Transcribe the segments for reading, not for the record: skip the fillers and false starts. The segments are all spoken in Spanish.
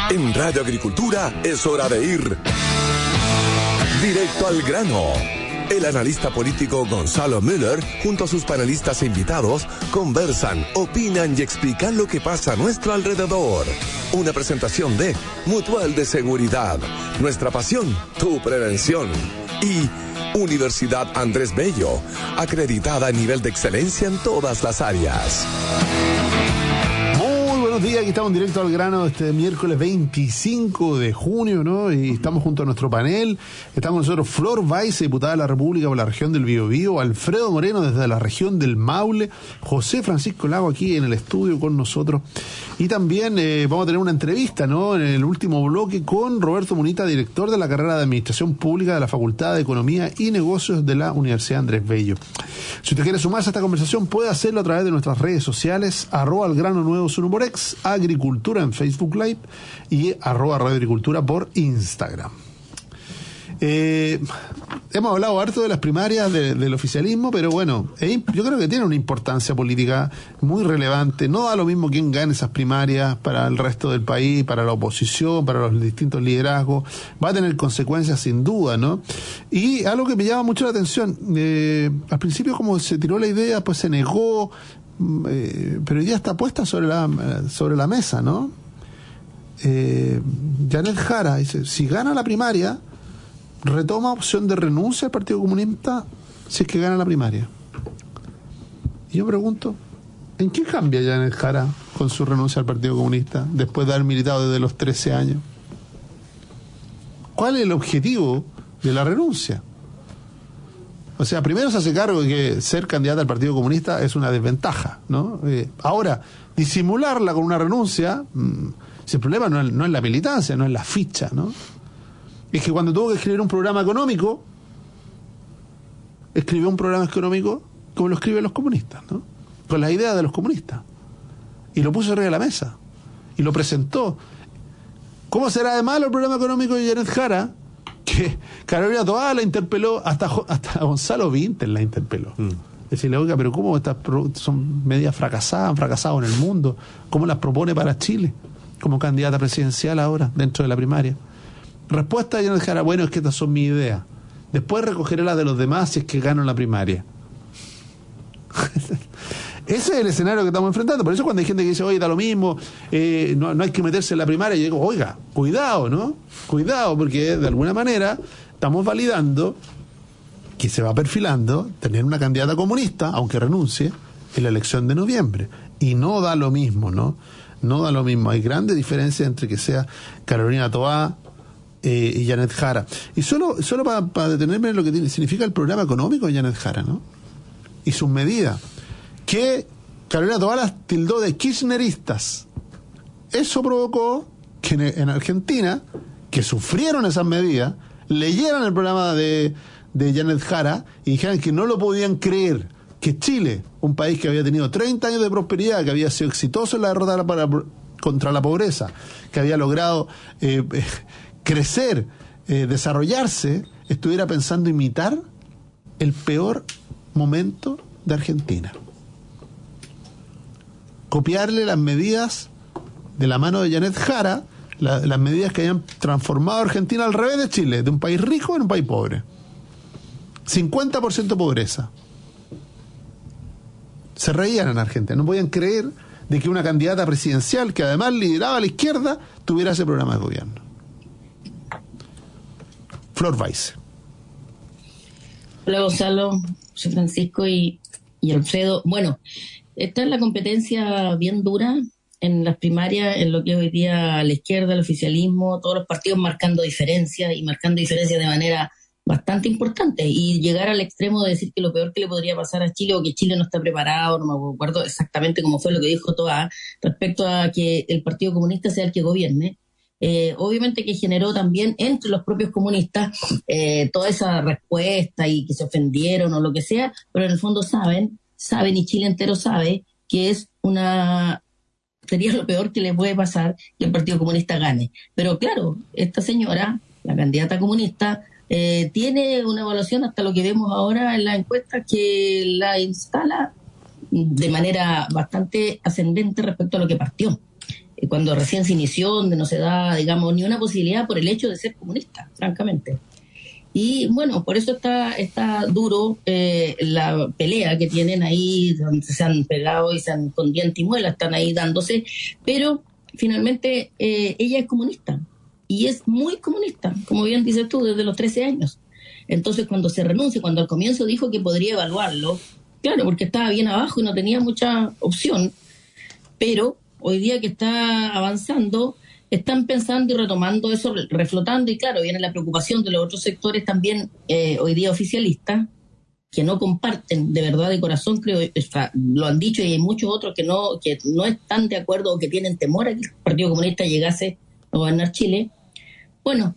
En Radio Agricultura es hora de ir directo al grano. El analista político Gonzalo Müller, junto a sus panelistas e invitados, conversan, opinan y explican lo que pasa a nuestro alrededor. Una presentación de Mutual de Seguridad, nuestra pasión, tu prevención. Y Universidad Andrés Bello, acreditada a nivel de excelencia en todas las áreas. Buenos días, aquí estamos directo al grano este miércoles 25 de junio, ¿no? Y estamos junto a nuestro panel. Estamos nosotros Flor Weisse, diputada de la República por la región del Biobío, Alfredo Moreno desde la región del Maule, José Francisco Lago aquí en el estudio con nosotros. Y también vamos a tener una entrevista, ¿no? En el último bloque con Roberto Munita, director de la carrera de Administración Pública de la Facultad de Economía y Negocios de la Universidad Andrés Bello. Si usted quiere sumarse a esta conversación, puede hacerlo a través de nuestras redes sociales, @algranonuevo1x, Agricultura en Facebook Live y @Radio Agricultura por Instagram. Hemos hablado harto de las primarias del oficialismo, pero bueno, yo creo que tiene una importancia política muy relevante. No da lo mismo quién gane esas primarias para el resto del país, para la oposición, para los distintos liderazgos. Va a tener consecuencias sin duda, ¿no? Y algo que me llama mucho la atención, al principio como se tiró la idea, pues se negó, pero ya está puesta sobre la mesa, ¿no? Janet Jara dice, si gana la primaria, retoma opción de renuncia al Partido Comunista si es que gana la primaria. Y yo pregunto, ¿en qué cambia Janet Jara con su renuncia al Partido Comunista después de haber militado desde los 13 años? ¿Cuál es el objetivo de la renuncia? O sea, primero se hace cargo de que ser candidata al Partido Comunista es una desventaja, ¿no? Ahora, disimularla con una renuncia, si el problema no es la militancia, no es la ficha, ¿no? Es que cuando tuvo que escribir un programa económico, escribió un programa económico como lo escriben los comunistas, ¿no? Con las ideas de los comunistas. Y lo puso arriba de la mesa. Y lo presentó. ¿Cómo será de malo el programa económico de Janet Jara? Que Carolina Toá la interpeló, hasta Gonzalo Vinter la interpeló. Decirle, oiga, pero ¿cómo estas son medidas fracasadas, han fracasado en el mundo? ¿Cómo las propone para Chile como candidata presidencial ahora, dentro de la primaria? Respuesta de Janet Jara, bueno, es que estas son mis ideas. Después recogeré las de los demás si es que gano la primaria. Ese es el escenario que estamos enfrentando. Por eso cuando hay gente que dice, oye, da lo mismo, no hay que meterse en la primaria, yo digo, oiga, cuidado, ¿no? Cuidado, porque de alguna manera estamos validando que se va perfilando tener una candidata comunista, aunque renuncie, en la elección de noviembre. Y no da lo mismo, ¿no? No da lo mismo. Hay grandes diferencias entre que sea Carolina Toá y Janet Jara. Y solo para detenerme en lo que significa el programa económico de Janet Jara, ¿no? Y sus medidas, que Carolina Toá las tildó de kirchneristas. Eso provocó que en Argentina, que sufrieron esas medidas, leyeran el programa de Janet Jara y dijeran que no lo podían creer, que Chile, un país que había tenido 30 años de prosperidad, que había sido exitoso en la derrota contra la pobreza, que había logrado crecer, desarrollarse, estuviera pensando imitar el peor momento de Argentina. Copiarle las medidas de la mano de Janet Jara, las medidas que habían transformado a Argentina al revés de Chile, de un país rico en un país pobre. 50% pobreza. Se reían en Argentina, no podían creer de que una candidata presidencial que además lideraba a la izquierda tuviera ese programa de gobierno. Flor Weisse. Hola Gonzalo, José Francisco y Alfredo. Bueno, esta es la competencia bien dura en las primarias, en lo que hoy día la izquierda, el oficialismo, todos los partidos marcando diferencias y marcando diferencias de manera bastante importante, y llegar al extremo de decir que lo peor que le podría pasar a Chile o que Chile no está preparado, no me acuerdo exactamente cómo fue lo que dijo Toá respecto a que el Partido Comunista sea el que gobierne. Obviamente que generó también entre los propios comunistas toda esa respuesta y que se ofendieron o lo que sea, pero en el fondo saben y Chile entero sabe que sería lo peor que le puede pasar que el Partido Comunista gane. Pero claro, esta señora, la candidata comunista, tiene una evaluación, hasta lo que vemos ahora en la encuesta, que la instala de manera bastante ascendente respecto a lo que partió. cuando recién se inició, donde no se da, digamos, ni una posibilidad por el hecho de ser comunista, francamente. Y bueno, por eso está duro la pelea que tienen ahí, donde se han pegado y con diente y muela, están ahí dándose, pero finalmente ella es comunista, y es muy comunista, como bien dices tú, desde los 13 años. Entonces, cuando se renuncia, cuando al comienzo dijo que podría evaluarlo, claro, porque estaba bien abajo y no tenía mucha opción, pero hoy día que está avanzando, están pensando y retomando eso, reflotando, y claro, viene la preocupación de los otros sectores también, hoy día oficialistas, que no comparten de verdad, de corazón, creo, lo han dicho, y hay muchos otros que no están de acuerdo o que tienen temor a que el Partido Comunista llegase a gobernar Chile. Bueno,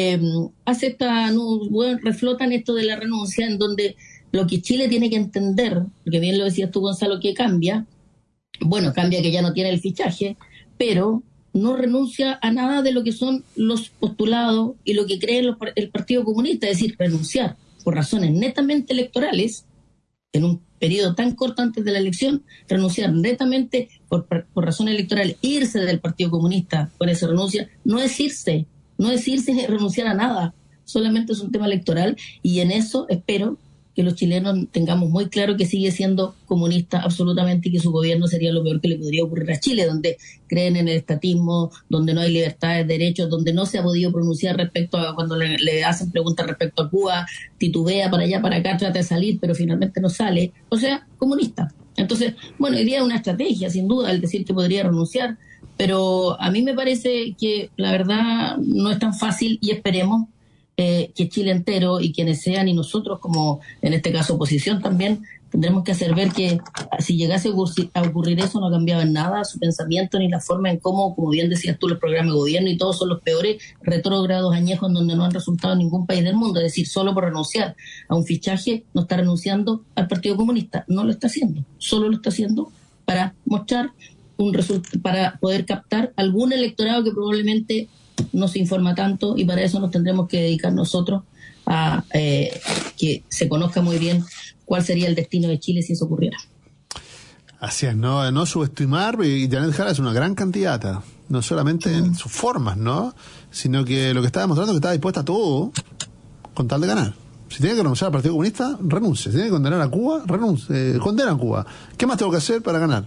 reflotan esto de la renuncia, en donde lo que Chile tiene que entender, porque bien lo decías tú, Gonzalo, que cambia que ya no tiene el fichaje, pero no renuncia a nada de lo que son los postulados y lo que cree el Partido Comunista, es decir, renunciar por razones netamente electorales, en un periodo tan corto antes de la elección, renunciar netamente por razones electorales, irse del Partido Comunista con esa renuncia, no es irse ni renunciar a nada, solamente es un tema electoral, y en eso espero que los chilenos tengamos muy claro que sigue siendo comunista absolutamente, y que su gobierno sería lo peor que le podría ocurrir a Chile, donde creen en el estatismo, donde no hay libertades, derechos, donde no se ha podido pronunciar respecto a cuando le hacen preguntas respecto a Cuba, titubea para allá, para acá, trata de salir, pero finalmente no sale, o sea, comunista. Entonces, bueno, hoy día es una estrategia, sin duda, el decir que podría renunciar, pero a mí me parece que la verdad no es tan fácil, y esperemos que Chile entero y quienes sean, y nosotros como en este caso oposición también, tendremos que hacer ver que si llegase a ocurrir eso, no cambiaba en nada su pensamiento ni la forma en cómo, como bien decías tú, los programas de gobierno y todos son los peores retrógrados añejos en donde no han resultado en ningún país del mundo. Es decir, solo por renunciar a un fichaje no está renunciando al Partido Comunista, no lo está haciendo, solo lo está haciendo para mostrar para poder captar algún electorado que probablemente no se informa tanto, y para eso nos tendremos que dedicar nosotros a que se conozca muy bien cuál sería el destino de Chile si eso ocurriera. Así es, no subestimar, y Janet Jara es una gran candidata, no solamente en sus formas, ¿no? Sino que lo que está demostrando es que está dispuesta a todo con tal de ganar. Si tiene que renunciar al Partido Comunista, renuncie. Si tiene que condenar a Cuba, renuncie, condena a Cuba. ¿Qué más tengo que hacer para ganar?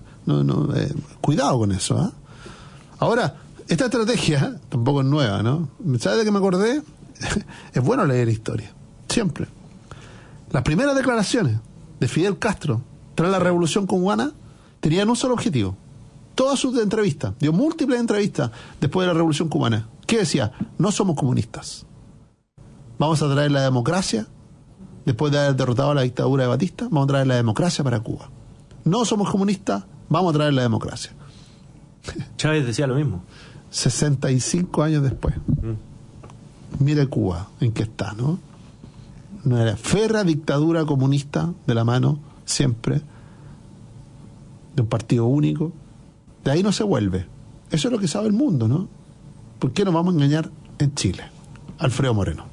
Cuidado con eso, ¿eh? Ahora, esta estrategia tampoco es nueva, ¿no? ¿Sabes de qué me acordé? Es bueno leer historia, siempre. Las primeras declaraciones de Fidel Castro tras la Revolución Cubana tenían un solo objetivo. Todas sus entrevistas, dio múltiples entrevistas después de la Revolución Cubana. ¿Qué decía? No somos comunistas. Vamos a traer la democracia, después de haber derrotado a la dictadura de Batista, vamos a traer la democracia para Cuba. No somos comunistas, vamos a traer la democracia. Chávez decía lo mismo. 65 años después. Mire Cuba, en qué está, ¿no? Una era férrea dictadura comunista de la mano, siempre, de un partido único. De ahí no se vuelve. Eso es lo que sabe el mundo, ¿no? ¿Por qué nos vamos a engañar en Chile? Alfredo Moreno.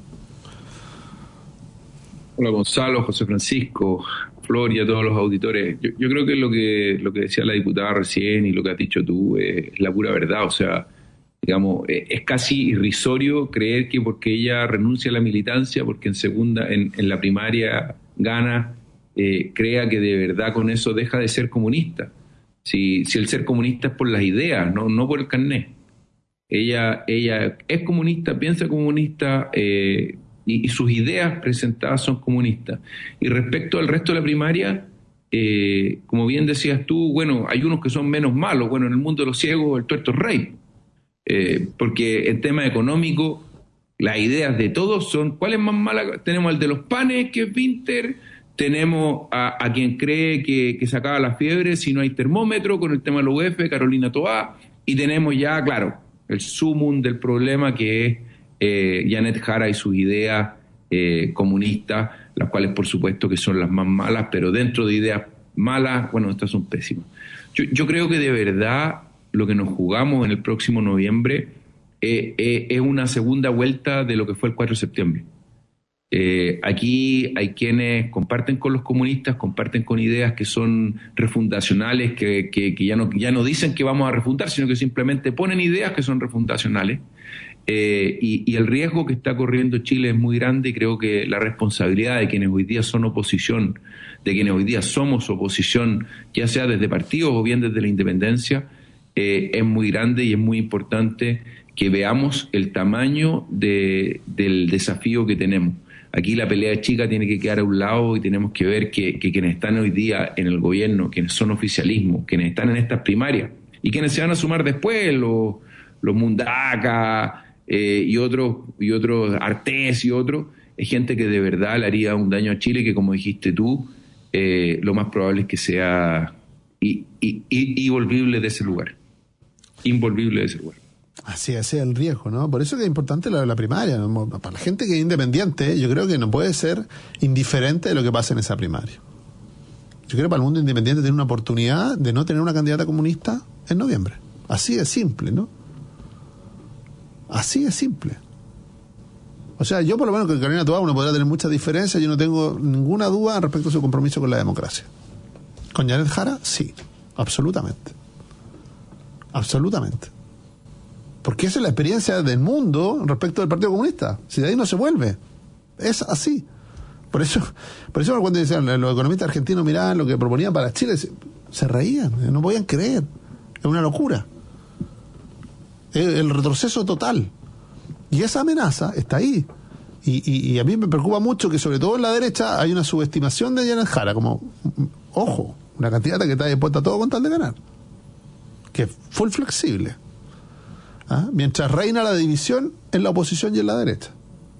Hola Gonzalo, José Francisco, Flor y a todos los auditores. Yo creo que lo que decía la diputada recién y lo que has dicho tú es la pura verdad. O sea, digamos, es casi irrisorio creer que porque ella renuncia a la militancia, porque en la primaria gana, crea que de verdad con eso deja de ser comunista. Si el ser comunista es por las ideas, no por el carnet. Ella es comunista, piensa comunista, y sus ideas presentadas son comunistas. Y respecto al resto de la primaria, como bien decías tú, bueno, hay unos que son menos malos. Bueno, en el mundo de los ciegos el tuerto es rey. Porque en tema económico, las ideas de todos son, ¿cuál es más mala? Tenemos al de los panes, que es Winter, tenemos a quien cree que se acaba la fiebre si no hay termómetro, con el tema de la UF, Carolina Toá, y tenemos ya, claro, el sumum del problema, que es Janet Jara y sus ideas comunistas, las cuales por supuesto que son las más malas, pero dentro de ideas malas, bueno, estas son pésimas. Yo creo que de verdad lo que nos jugamos en el próximo noviembre es una segunda vuelta de lo que fue el 4 de septiembre. Aquí hay quienes comparten con los comunistas, comparten con ideas que son refundacionales, que ya no dicen que vamos a refundar, sino que simplemente ponen ideas que son refundacionales. Y el riesgo que está corriendo Chile es muy grande, y creo que la responsabilidad de quienes hoy día son oposición, de quienes hoy día somos oposición, ya sea desde partidos o bien desde la independencia, es muy grande, y es muy importante que veamos el tamaño del desafío que tenemos. Aquí la pelea chica tiene que quedar a un lado, y tenemos que ver que quienes están hoy día en el gobierno, quienes son oficialismo, quienes están en estas primarias y quienes se van a sumar después, los Mundaca y otros Artés y otros, es gente que de verdad le haría un daño a Chile, que, como dijiste tú, lo más probable es que sea involvible de ese lugar. Involvible de ese lugar. Así es el riesgo, ¿no? Por eso que es importante la primaria, ¿no? Para la gente que es independiente, yo creo que no puede ser indiferente de lo que pasa en esa primaria. Yo creo que para el mundo independiente tiene una oportunidad de no tener una candidata comunista en noviembre. Así de simple, ¿no? Así de simple. O sea, yo por lo menos con Carolina Toá uno podrá tener muchas diferencias, yo no tengo ninguna duda respecto a su compromiso con la democracia. Con Janet Jara, sí, absolutamente. Absolutamente. Porque esa es la experiencia del mundo respecto del Partido Comunista. Si de ahí no se vuelve. Es así. Por eso cuando decían los economistas argentinos miraban lo que proponían para Chile, se reían, no podían creer. Es una locura. El retroceso total. Y esa amenaza está ahí. Y a mí me preocupa mucho que, sobre todo en la derecha, hay una subestimación de Janet Jara, como, ojo, una candidata que está dispuesta a todo con tal de ganar. Que es full flexible. ¿Ah? Mientras reina la división en la oposición y en la derecha.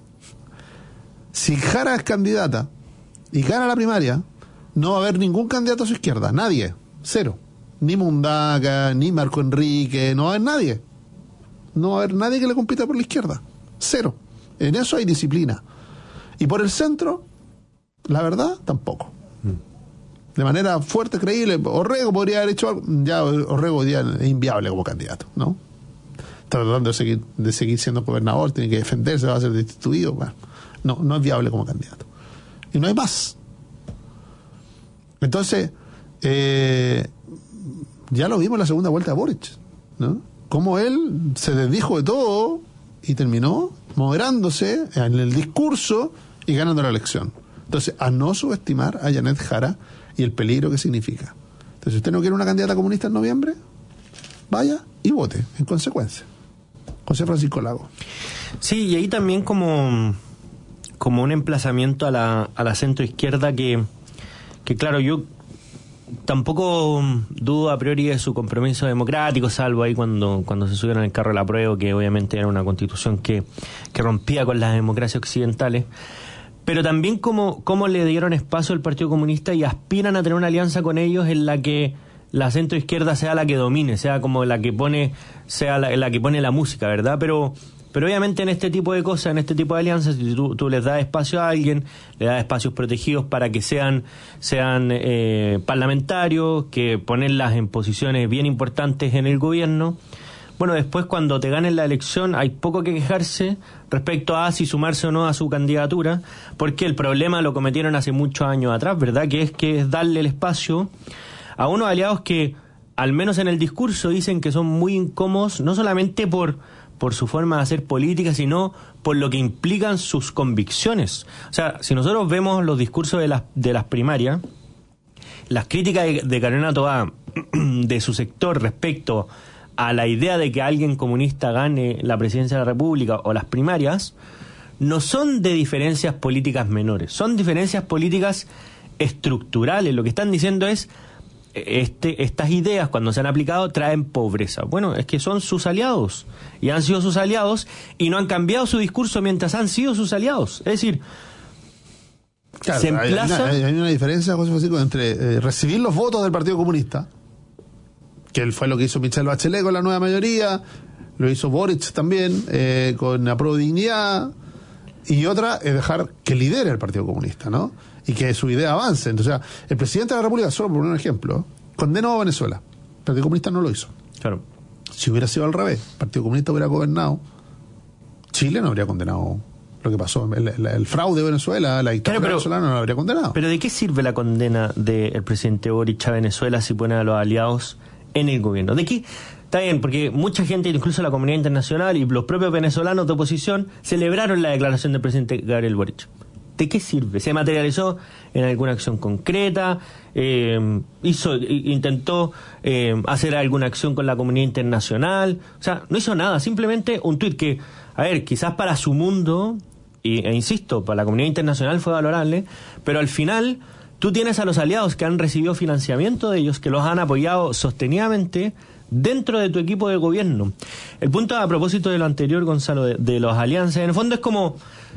Si Jara es candidata y gana la primaria, no va a haber ningún candidato a su izquierda, nadie, cero. Ni Mundaca, ni Marco Enrique, no va a haber nadie. No va a haber nadie que le compita por la izquierda, cero. En eso hay disciplina. Y por el centro, la verdad, tampoco. De manera fuerte, creíble, Orrego podría haber hecho algo. Ya Orrego hoy día es inviable como candidato, ¿no? Tratando de seguir siendo gobernador, tiene que defenderse, va a ser destituido. Bueno, no es viable como candidato. Y no hay más. Entonces, ya lo vimos en la segunda vuelta de Boric, ¿no? Cómo él se desdijo de todo y terminó moderándose en el discurso y ganando la elección. Entonces, a no subestimar a Janet Jara y el peligro que significa. Entonces, si usted no quiere una candidata comunista en noviembre, vaya y vote en consecuencia. José Francisco Lago. Sí, y ahí también como un emplazamiento a la centro izquierda que claro, yo tampoco dudo a priori de su compromiso democrático, salvo ahí cuando se subieron al carro del apruebo, que obviamente era una constitución que rompía con las democracias occidentales, pero también como le dieron espacio al Partido Comunista y aspiran a tener una alianza con ellos en la que la centro izquierda sea la que domine, sea como la que pone la música, ¿verdad? Pero obviamente en este tipo de cosas, en este tipo de alianzas, si tú les das espacio a alguien, le das espacios protegidos para que sean parlamentarios, que ponerlas en posiciones bien importantes en el gobierno, bueno, después cuando te ganen la elección hay poco que quejarse respecto a si sumarse o no a su candidatura, porque el problema lo cometieron hace muchos años atrás, ¿verdad? Que es darle el espacio a unos aliados que, al menos en el discurso, dicen que son muy incómodos, no solamente por su forma de hacer política, sino por lo que implican sus convicciones. O sea, si nosotros vemos los discursos de las primarias, las críticas de Carolina Toá de su sector respecto a la idea de que alguien comunista gane la presidencia de la República o las primarias, no son de diferencias políticas menores, son diferencias políticas estructurales. Lo que están diciendo es estas ideas, cuando se han aplicado, traen pobreza. Bueno, es que son sus aliados y han sido sus aliados y no han cambiado su discurso mientras han sido sus aliados. Es decir, claro, se emplaza... hay una diferencia, José Francisco, entre recibir los votos del Partido Comunista, que fue lo que hizo Michelle Bachelet con la nueva mayoría, lo hizo Boric también con la Pro Dignidad, y otra es dejar que lidere el Partido Comunista, ¿no? Y que su idea avance. Entonces, el presidente de la República, solo por poner un ejemplo, condenó a Venezuela. El Partido Comunista no lo hizo. Claro. Si hubiera sido al revés, el Partido Comunista hubiera gobernado, Chile no habría condenado lo que pasó, el fraude de Venezuela, la dictadura venezolana no lo habría condenado. Pero ¿de qué sirve la condena del presidente Boric a Venezuela si pone a los aliados en el gobierno? ¿De qué? Está bien, porque mucha gente, incluso la comunidad internacional y los propios venezolanos de oposición, celebraron la declaración del presidente Gabriel Boric. ¿De qué sirve? ¿Se materializó en alguna acción concreta? ¿Intentó hacer alguna acción con la comunidad internacional? O sea, no hizo nada, simplemente un tuit que, a ver, quizás para su mundo, e insisto, para la comunidad internacional fue valorable, pero al final tú tienes a los aliados que han recibido financiamiento de ellos, que los han apoyado sostenidamente dentro de tu equipo de gobierno. El punto a propósito de lo anterior, Gonzalo, de las alianzas, en el fondo es como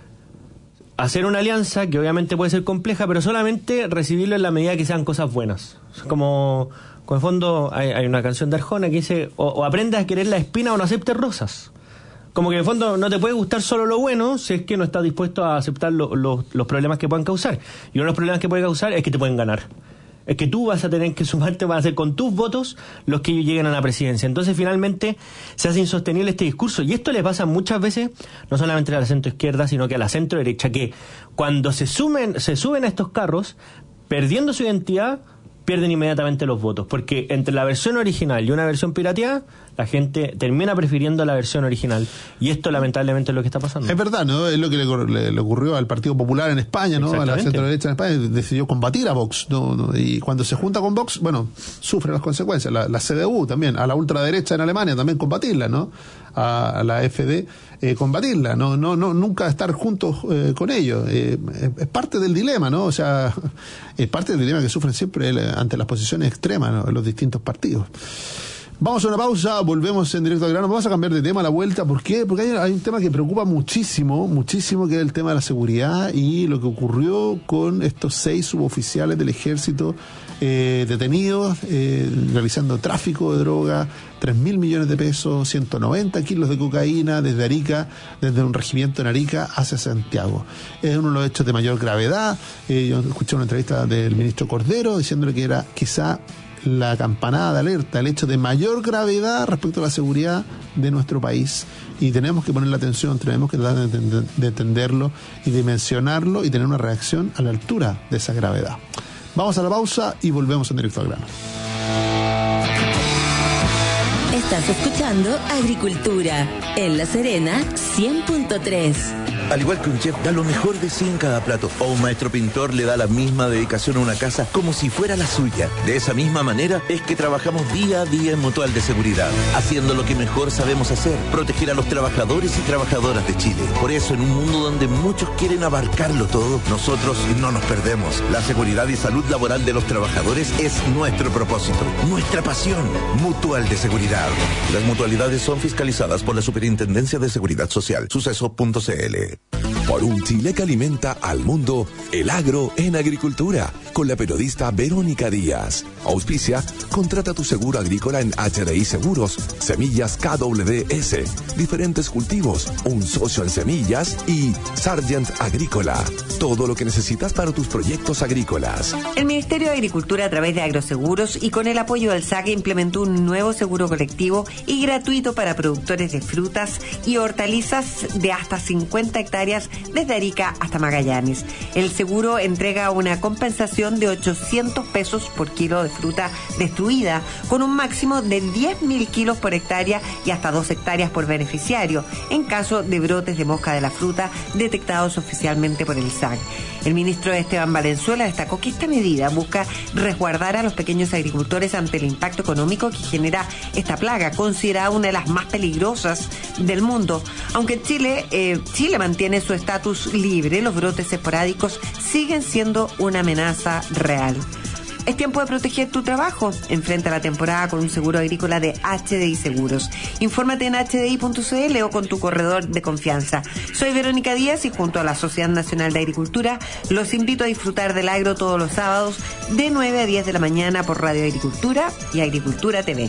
hacer una alianza que obviamente puede ser compleja, pero solamente recibirlo en la medida que sean cosas buenas. Como en el fondo hay una canción de Arjona que dice o aprendes a querer la espina o no aceptes rosas. Como que en el fondo no te puede gustar solo lo bueno si es que no estás dispuesto a aceptar los problemas que puedan causar. Y uno de los problemas que puede causar es que te pueden ganar. Es que tú vas a tener que sumarte, vas a hacer con tus votos los que ellos lleguen a la presidencia. Entonces finalmente se hace insostenible este discurso. Y esto le pasa muchas veces, no solamente a la centro izquierda, sino que a la centro derecha, que cuando se suben a estos carros, perdiendo su identidad, pierden inmediatamente los votos. Porque entre la versión original y una versión pirateada, la gente termina prefiriendo la versión original. Y esto lamentablemente es lo que está pasando. Es verdad, ¿no? Es lo que le ocurrió al Partido Popular en España, ¿no? A la centro derecha en España, decidió combatir a Vox, ¿no? Y cuando se junta con Vox, bueno, sufre las consecuencias. La CDU también, a la ultraderecha en Alemania también combatirla, ¿no? A la AfD combatirla, no nunca estar juntos con ellos. Es parte del dilema, ¿no? O sea, es parte del dilema que sufren siempre ante las posiciones extremas, ¿no? En los distintos partidos. Vamos a una pausa, volvemos en directo al grano. Vamos a cambiar de tema a la vuelta. ¿Por qué? Porque hay un tema que preocupa muchísimo, que es el tema de la seguridad y lo que ocurrió con estos 6 suboficiales del ejército detenidos, realizando tráfico de droga, 3.000 millones de pesos, 190 kilos de cocaína desde Arica, desde un regimiento en Arica hacia Santiago. Es uno de los hechos de mayor gravedad. Yo escuché una entrevista del ministro Cordero diciéndole que era quizá la campanada de alerta, el hecho de mayor gravedad respecto a la seguridad de nuestro país. Y tenemos que ponerle atención, tenemos que tratar de entenderlo y dimensionarlo y tener una reacción a la altura de esa gravedad. Vamos a la pausa y volvemos en directo al grano. Estás escuchando Agricultura en La Serena 100.3. Al igual que un chef da lo mejor de sí en cada plato, o un maestro pintor le da la misma dedicación a una casa como si fuera la suya. De esa misma manera es que trabajamos día a día en Mutual de Seguridad, haciendo lo que mejor sabemos hacer, proteger a los trabajadores y trabajadoras de Chile. Por eso, en un mundo donde muchos quieren abarcarlo todo, nosotros no nos perdemos. La seguridad y salud laboral de los trabajadores es nuestro propósito, nuestra pasión. Mutual de Seguridad. Las mutualidades son fiscalizadas por la Superintendencia de Seguridad Social. Suceso.cl. Por un Chile que alimenta al mundo, el agro en agricultura, con la periodista Verónica Díaz. Auspicia, contrata tu seguro agrícola en HDI Seguros, Semillas KWS, diferentes cultivos, un socio en semillas y Sargent Agrícola. Todo lo que necesitas para tus proyectos agrícolas. El Ministerio de Agricultura, a través de Agroseguros y con el apoyo del SAC, implementó un nuevo seguro colectivo y gratuito para productores de frutas y hortalizas de hasta 50 hectáreas desde Arica hasta Magallanes. El seguro entrega una compensación de 800 pesos por kilo de fruta destruida, con un máximo de 10.000 kilos por hectárea y hasta 2 hectáreas por beneficiario, en caso de brotes de mosca de la fruta detectados oficialmente por el SAC. El ministro Esteban Valenzuela destacó que esta medida busca resguardar a los pequeños agricultores ante el impacto económico que genera esta plaga, considerada una de las más peligrosas del mundo. Aunque Chile mantiene su estatus libre, los brotes esporádicos siguen siendo una amenaza real. Es tiempo de proteger tu trabajo. Enfrenta la temporada con un seguro agrícola de HDI Seguros. Infórmate en hdi.cl o con tu corredor de confianza. Soy Verónica Díaz y junto a la Sociedad Nacional de Agricultura los invito a disfrutar del agro todos los sábados de 9 a 10 de la mañana por Radio Agricultura y Agricultura TV.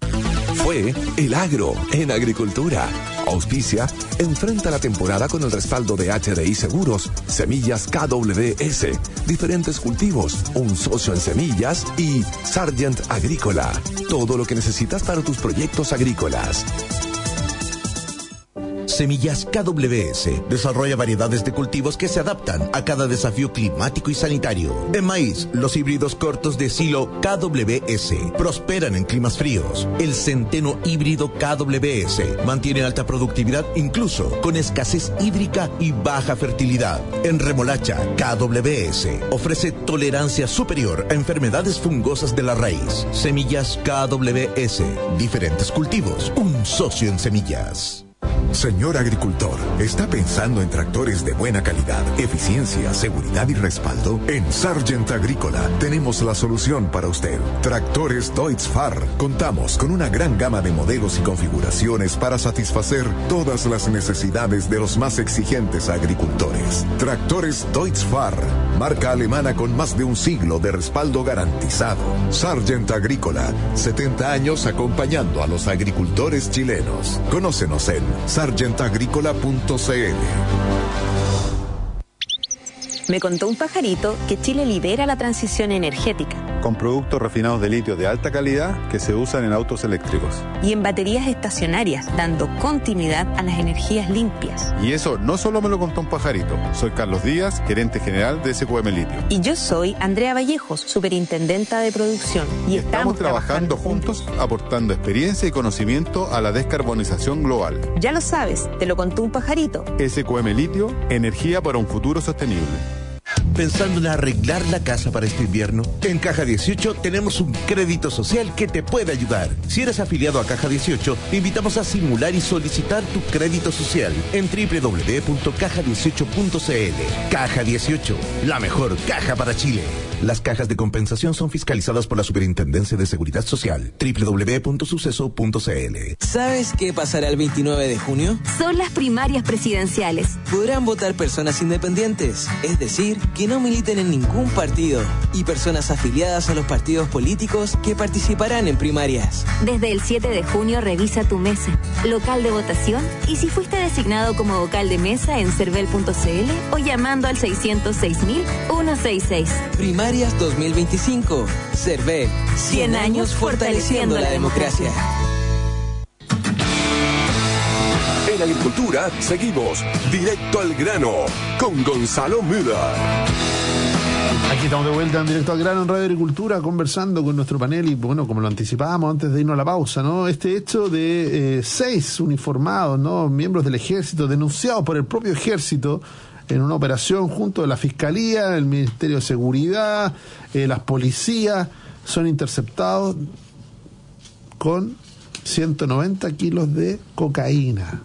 Fue El Agro en Agricultura. Auspicia, enfrenta la temporada con el respaldo de HDI Seguros, Semillas KWS, diferentes cultivos, un socio en semillas y Sargent Agrícola. Todo lo que necesitas para tus proyectos agrícolas. Semillas KWS desarrolla variedades de cultivos que se adaptan a cada desafío climático y sanitario. En maíz, los híbridos cortos de silo KWS prosperan en climas fríos. El centeno híbrido KWS mantiene alta productividad incluso con escasez hídrica y baja fertilidad. En remolacha, KWS ofrece tolerancia superior a enfermedades fungosas de la raíz. Semillas KWS, diferentes cultivos, un socio en semillas. Señor agricultor, ¿está pensando en tractores de buena calidad, eficiencia, seguridad y respaldo? En Sargent Agrícola tenemos la solución para usted. Tractores Deutz-Fahr. Contamos con una gran gama de modelos y configuraciones para satisfacer todas las necesidades de los más exigentes agricultores. Tractores Deutz-Fahr, marca alemana con más de un siglo de respaldo garantizado. Sargent Agrícola, 70 años acompañando a los agricultores chilenos. Conócenos en sargentagricola.cl. Me contó un pajarito que Chile lidera la transición energética. Con productos refinados de litio de alta calidad que se usan en autos eléctricos. Y en baterías estacionarias, dando continuidad a las energías limpias. Y eso no solo me lo contó un pajarito. Soy Carlos Díaz, gerente general de SQM Litio. Y yo soy Andrea Vallejos, superintendenta de producción. Y estamos trabajando juntos, aportando experiencia y conocimiento a la descarbonización global. Ya lo sabes, te lo contó un pajarito. SQM Litio, energía para un futuro sostenible. ¿Pensando en arreglar la casa para este invierno? En Caja 18 tenemos un crédito social que te puede ayudar. Si eres afiliado a Caja 18, te invitamos a simular y solicitar tu crédito social en www.caja18.cl. Caja 18, la mejor caja para Chile. Las cajas de compensación son fiscalizadas por la Superintendencia de Seguridad Social. www.suceso.cl. ¿Sabes qué pasará el 29 de junio? Son las primarias presidenciales. Podrán votar personas independientes, es decir, que no militen en ningún partido, y personas afiliadas a los partidos políticos que participarán en primarias. Desde el 7 de junio revisa tu mesa, local de votación, y si fuiste designado como vocal de mesa en cervel.cl o llamando al 606.166. Primarias 2025. Cervel, 100 años fortaleciendo la democracia. En Agricultura seguimos directo al grano con Gonzalo Müller. Aquí estamos de vuelta en Directo al Grano en Radio Agricultura, conversando con nuestro panel y, bueno, como lo anticipábamos antes de irnos a la pausa, ¿no? Este hecho de 6 uniformados, ¿no? Miembros del ejército, denunciados por el propio ejército en una operación junto a la Fiscalía, el Ministerio de Seguridad, las policías, son interceptados con 190 kilos de cocaína.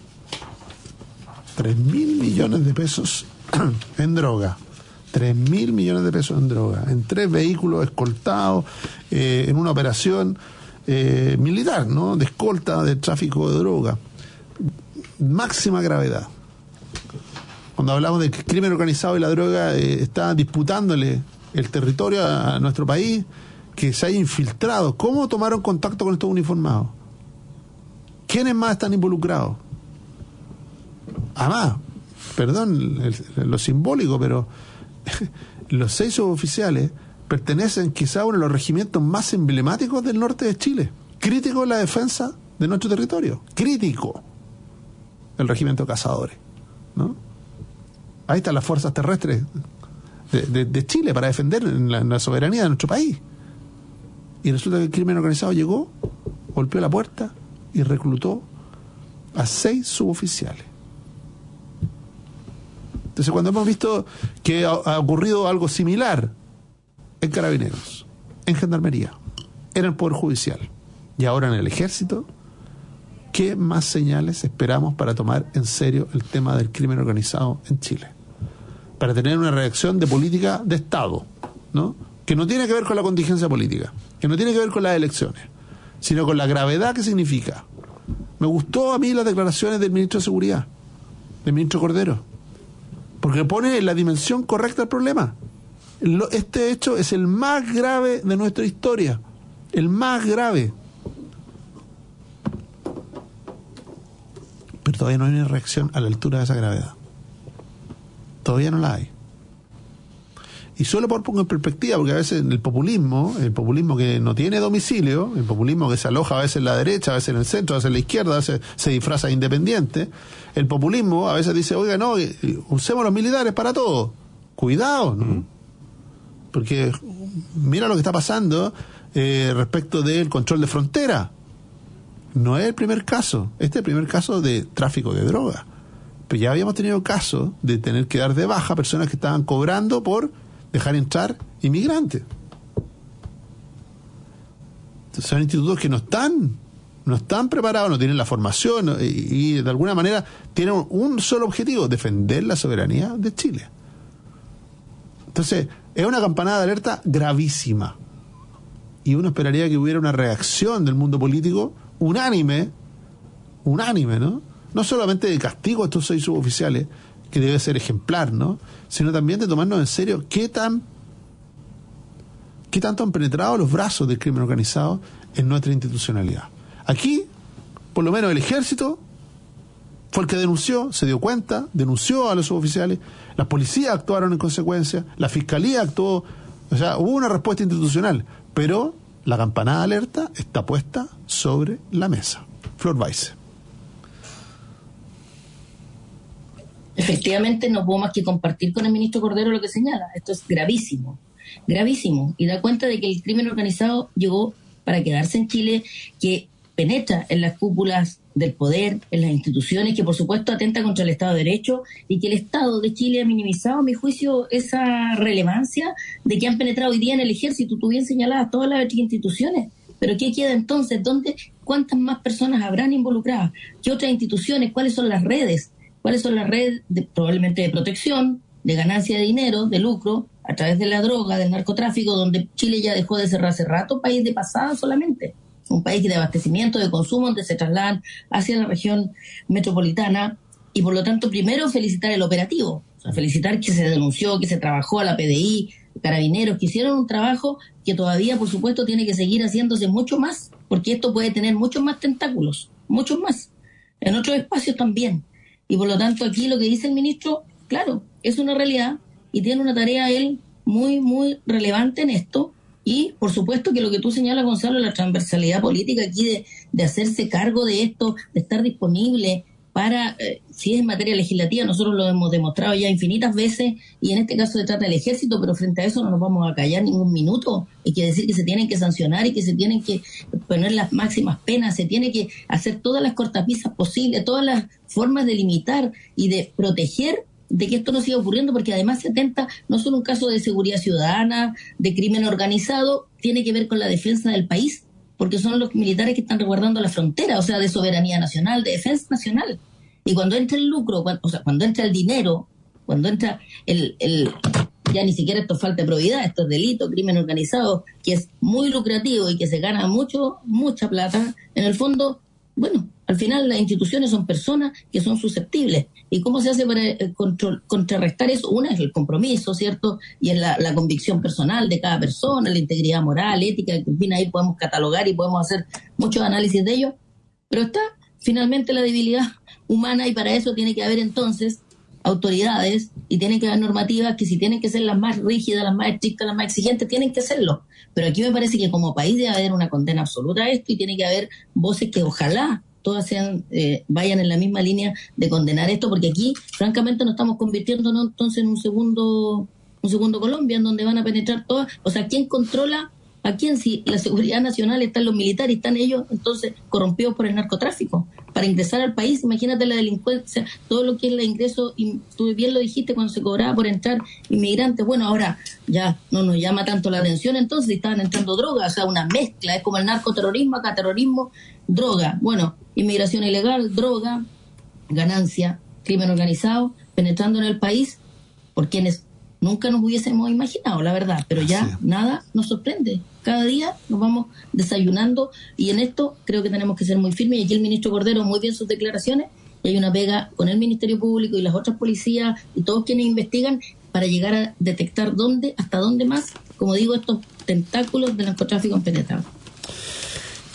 3.000 millones de pesos en droga. 3.000 millones de pesos en droga. En 3 vehículos escoltados, en una operación militar, ¿no? De escolta de tráfico de droga. Máxima gravedad. Cuando hablamos de que el crimen organizado y la droga está disputándole el territorio a nuestro país, que se haya infiltrado. ¿Cómo tomaron contacto con estos uniformados? ¿Quiénes más están involucrados? Además, perdón lo simbólico, pero los 6 suboficiales pertenecen quizá a uno de los regimientos más emblemáticos del norte de Chile. Crítico en la defensa de nuestro territorio. Crítico. El regimiento de cazadores, ¿no? Ahí están las fuerzas terrestres de Chile para defender la soberanía de nuestro país. Y resulta que el crimen organizado llegó, golpeó la puerta y reclutó a 6 suboficiales. Entonces, cuando hemos visto que ha ocurrido algo similar en Carabineros, en Gendarmería, en el Poder Judicial y ahora en el Ejército, ¿qué más señales esperamos para tomar en serio el tema del crimen organizado en Chile? Para tener una reacción de política de Estado, ¿no? Que no tiene que ver con la contingencia política, que no tiene que ver con las elecciones, sino con la gravedad que significa. Me gustó a mí las declaraciones del ministro de Seguridad, del ministro Cordero, porque pone la dimensión correcta del problema. Este hecho es el más grave de nuestra historia, el más grave. Pero todavía no hay una reacción a la altura de esa gravedad. Todavía no la hay. Y solo por pongo en perspectiva, porque a veces el populismo que no tiene domicilio, el populismo que se aloja a veces en la derecha, a veces en el centro, a veces en la izquierda, a veces se disfraza de independiente, el populismo a veces dice, oiga, no, usemos los militares para todo. Cuidado, ¿no? Porque mira lo que está pasando respecto del control de frontera. No es el primer caso, este es el primer caso de tráfico de droga. Pero ya habíamos tenido casos de tener que dar de baja a personas que estaban cobrando por dejar entrar inmigrantes. Entonces, son institutos que no están preparados, no tienen la formación y de alguna manera tienen un solo objetivo, defender la soberanía de Chile. Entonces, es una campanada de alerta gravísima. Y uno esperaría que hubiera una reacción del mundo político unánime, ¿no? No solamente de castigo a estos 6 suboficiales, que debe ser ejemplar, ¿no? Sino también de tomarnos en serio qué tanto han penetrado los brazos del crimen organizado en nuestra institucionalidad. Aquí, por lo menos el ejército fue el que denunció, se dio cuenta, denunció a los suboficiales, las policías actuaron en consecuencia, la fiscalía actuó, o sea, hubo una respuesta institucional, pero la campanada de alerta está puesta sobre la mesa. Flor Weiss. Efectivamente, no puedo más que compartir con el ministro Cordero lo que señala. Esto es gravísimo, gravísimo. Y da cuenta de que el crimen organizado llegó para quedarse en Chile, que penetra en las cúpulas del poder, en las instituciones, que por supuesto atenta contra el Estado de Derecho, y que el Estado de Chile ha minimizado, a mi juicio, esa relevancia de que han penetrado hoy día en el ejército. Tú bien señalabas todas las instituciones. Pero ¿qué queda entonces? ¿Cuántas más personas habrán involucradas? ¿Qué otras instituciones? ¿Cuáles son las redes? ¿Cuáles son las redes probablemente de protección, de ganancia de dinero, de lucro, a través de la droga, del narcotráfico, donde Chile ya dejó de ser hace rato país de pasada solamente? Un país de abastecimiento, de consumo, donde se trasladan hacia la región metropolitana. Y por lo tanto, primero felicitar el operativo, o sea, felicitar que se denunció, que se trabajó a la PDI, Carabineros, que hicieron un trabajo que todavía, por supuesto, tiene que seguir haciéndose mucho más, porque esto puede tener muchos más tentáculos, muchos más, en otros espacios también. Y por lo tanto, aquí lo que dice el ministro, claro, es una realidad y tiene una tarea él muy, muy relevante en esto. Y, por supuesto, que lo que tú señalas, Gonzalo, la transversalidad política aquí de hacerse cargo de esto, de estar disponible para, si es en materia legislativa, nosotros lo hemos demostrado ya infinitas veces, y en este caso se trata del ejército, pero frente a eso no nos vamos a callar ningún minuto. Hay que decir que se tienen que sancionar y que se tienen que poner las máximas penas, se tiene que hacer todas las cortapisas posibles, todas las formas de limitar y de proteger de que esto no siga ocurriendo, porque además se atenta no solo un caso de seguridad ciudadana, de crimen organizado, tiene que ver con la defensa del país, porque son los militares que están resguardando la frontera, o sea, de soberanía nacional, de defensa nacional. Y cuando entra el lucro, cuando entra el dinero, cuando entra ya ni siquiera esto es falta de probidad, esto es delito, crimen organizado, que es muy lucrativo y que se gana mucha plata, en el fondo, bueno, al final las instituciones son personas que son susceptibles. ¿Y cómo se hace para contrarrestar eso? Una es el compromiso, ¿cierto? Y es la convicción personal de cada persona, la integridad moral, ética, que en fin, ahí podemos catalogar y podemos hacer muchos análisis de ello. Pero está finalmente la debilidad humana, y para eso tiene que haber entonces autoridades y tienen que haber normativas que, si tienen que ser las más rígidas, las más estrictas, las más exigentes, tienen que serlo. Pero aquí me parece que como país debe haber una condena absoluta a esto, y tiene que haber voces que ojalá todas vayan en la misma línea de condenar esto, porque aquí francamente nos estamos convirtiendo, ¿no?, entonces en un segundo Colombia, en donde van a penetrar todas. O sea, ¿quién controla a quién? Si la seguridad nacional están los militares, están ellos entonces corrompidos por el narcotráfico para ingresar al país. Imagínate la delincuencia, todo lo que es el ingreso, y tú bien lo dijiste cuando se cobraba por entrar inmigrantes. Bueno, ahora ya no nos llama tanto la atención, entonces estaban entrando drogas, o sea, una mezcla, es como el narcoterrorismo, acá terrorismo, droga. Bueno, inmigración ilegal, droga, ganancia, crimen organizado, penetrando en el país por quienes nunca nos hubiésemos imaginado, la verdad, pero ya nada nos sorprende. Cada día nos vamos desayunando, y en esto creo que tenemos que ser muy firmes, y aquí el ministro Cordero, muy bien sus declaraciones, y hay una pega con el Ministerio Público y las otras policías y todos quienes investigan para llegar a detectar hasta dónde más, como digo, estos tentáculos del narcotráfico han penetrado.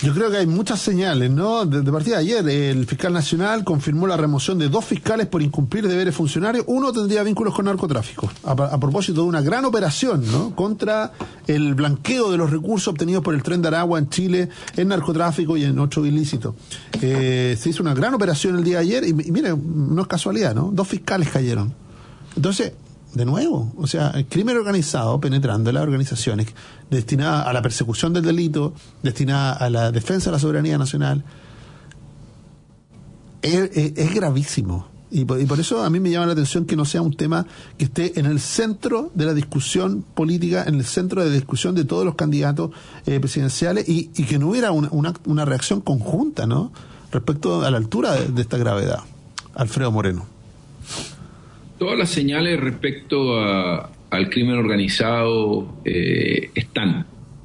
Yo creo que hay muchas señales, ¿no? De partida de ayer, el fiscal nacional confirmó la remoción de 2 fiscales por incumplir deberes funcionarios. Uno tendría vínculos con narcotráfico, a propósito de una gran operación, ¿no? Contra el blanqueo de los recursos obtenidos por el Tren de Aragua en Chile, en narcotráfico y en otros ilícitos. Se hizo una gran operación el día de ayer y mire, no es casualidad, ¿no? 2 fiscales cayeron. Entonces, de nuevo, o sea, el crimen organizado penetrando en las organizaciones destinadas a la persecución del delito, destinadas a la defensa de la soberanía nacional, es gravísimo. Y por eso a mí me llama la atención que no sea un tema que esté en el centro de la discusión política, en el centro de la discusión de todos los candidatos presidenciales y que no hubiera una reacción conjunta, ¿no? Respecto a la altura de esta gravedad. Alfredo Moreno. Todas las señales respecto al crimen organizado están.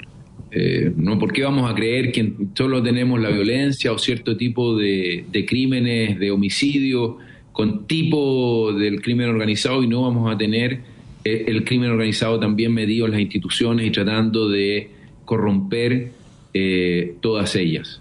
No, ¿por qué vamos a creer que solo tenemos la violencia o cierto tipo de crímenes, de homicidio con tipo del crimen organizado y no vamos a tener el crimen organizado también medido en las instituciones y tratando de corromper todas ellas?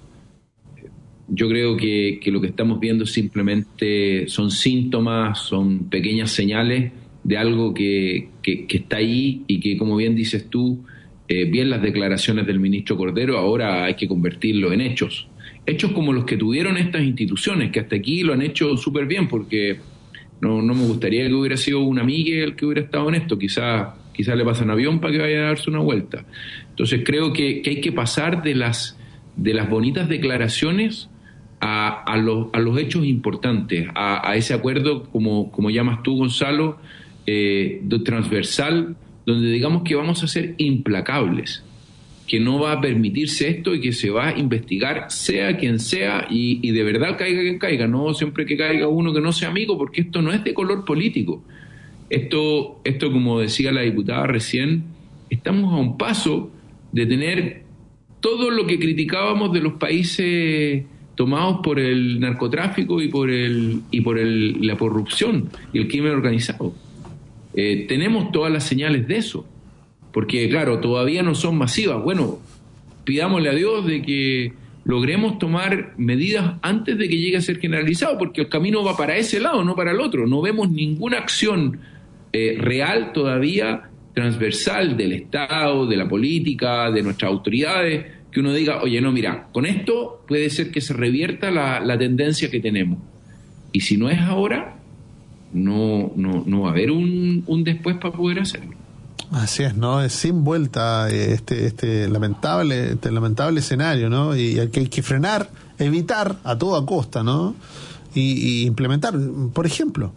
Yo creo que lo que estamos viendo simplemente son síntomas, son pequeñas señales de algo que está ahí y que, como bien dices tú, bien las declaraciones del ministro Cordero, ahora hay que convertirlo en hechos. Hechos como los que tuvieron estas instituciones, que hasta aquí lo han hecho súper bien, porque no me gustaría que hubiera sido un amigo el que hubiera estado en esto. Quizá le pasan avión para que vaya a darse una vuelta. Entonces creo que hay que pasar de las bonitas declaraciones a los hechos importantes, a ese acuerdo, como llamas tú, Gonzalo, transversal, donde digamos que vamos a ser implacables, que no va a permitirse esto y que se va a investigar sea quien sea y de verdad caiga quien caiga, no siempre que caiga uno que no sea amigo, porque esto no es de color político. Esto como decía la diputada recién, estamos a un paso de tener todo lo que criticábamos de los países tomados por el narcotráfico y por la corrupción y el crimen organizado. Tenemos todas las señales de eso, porque claro, todavía no son masivas. Bueno, pidámosle a Dios de que logremos tomar medidas antes de que llegue a ser generalizado, porque el camino va para ese lado, no para el otro. No vemos ninguna acción real todavía, transversal del Estado, de la política, de nuestras autoridades, que uno diga, oye, no, mira, con esto puede ser que se revierta la tendencia que tenemos. Y si no es ahora, no va a haber un después para poder hacerlo. Así es, ¿no? Es sin vuelta este lamentable escenario, ¿no? Y al que hay que frenar, evitar a toda costa, ¿no? Y implementar, por ejemplo,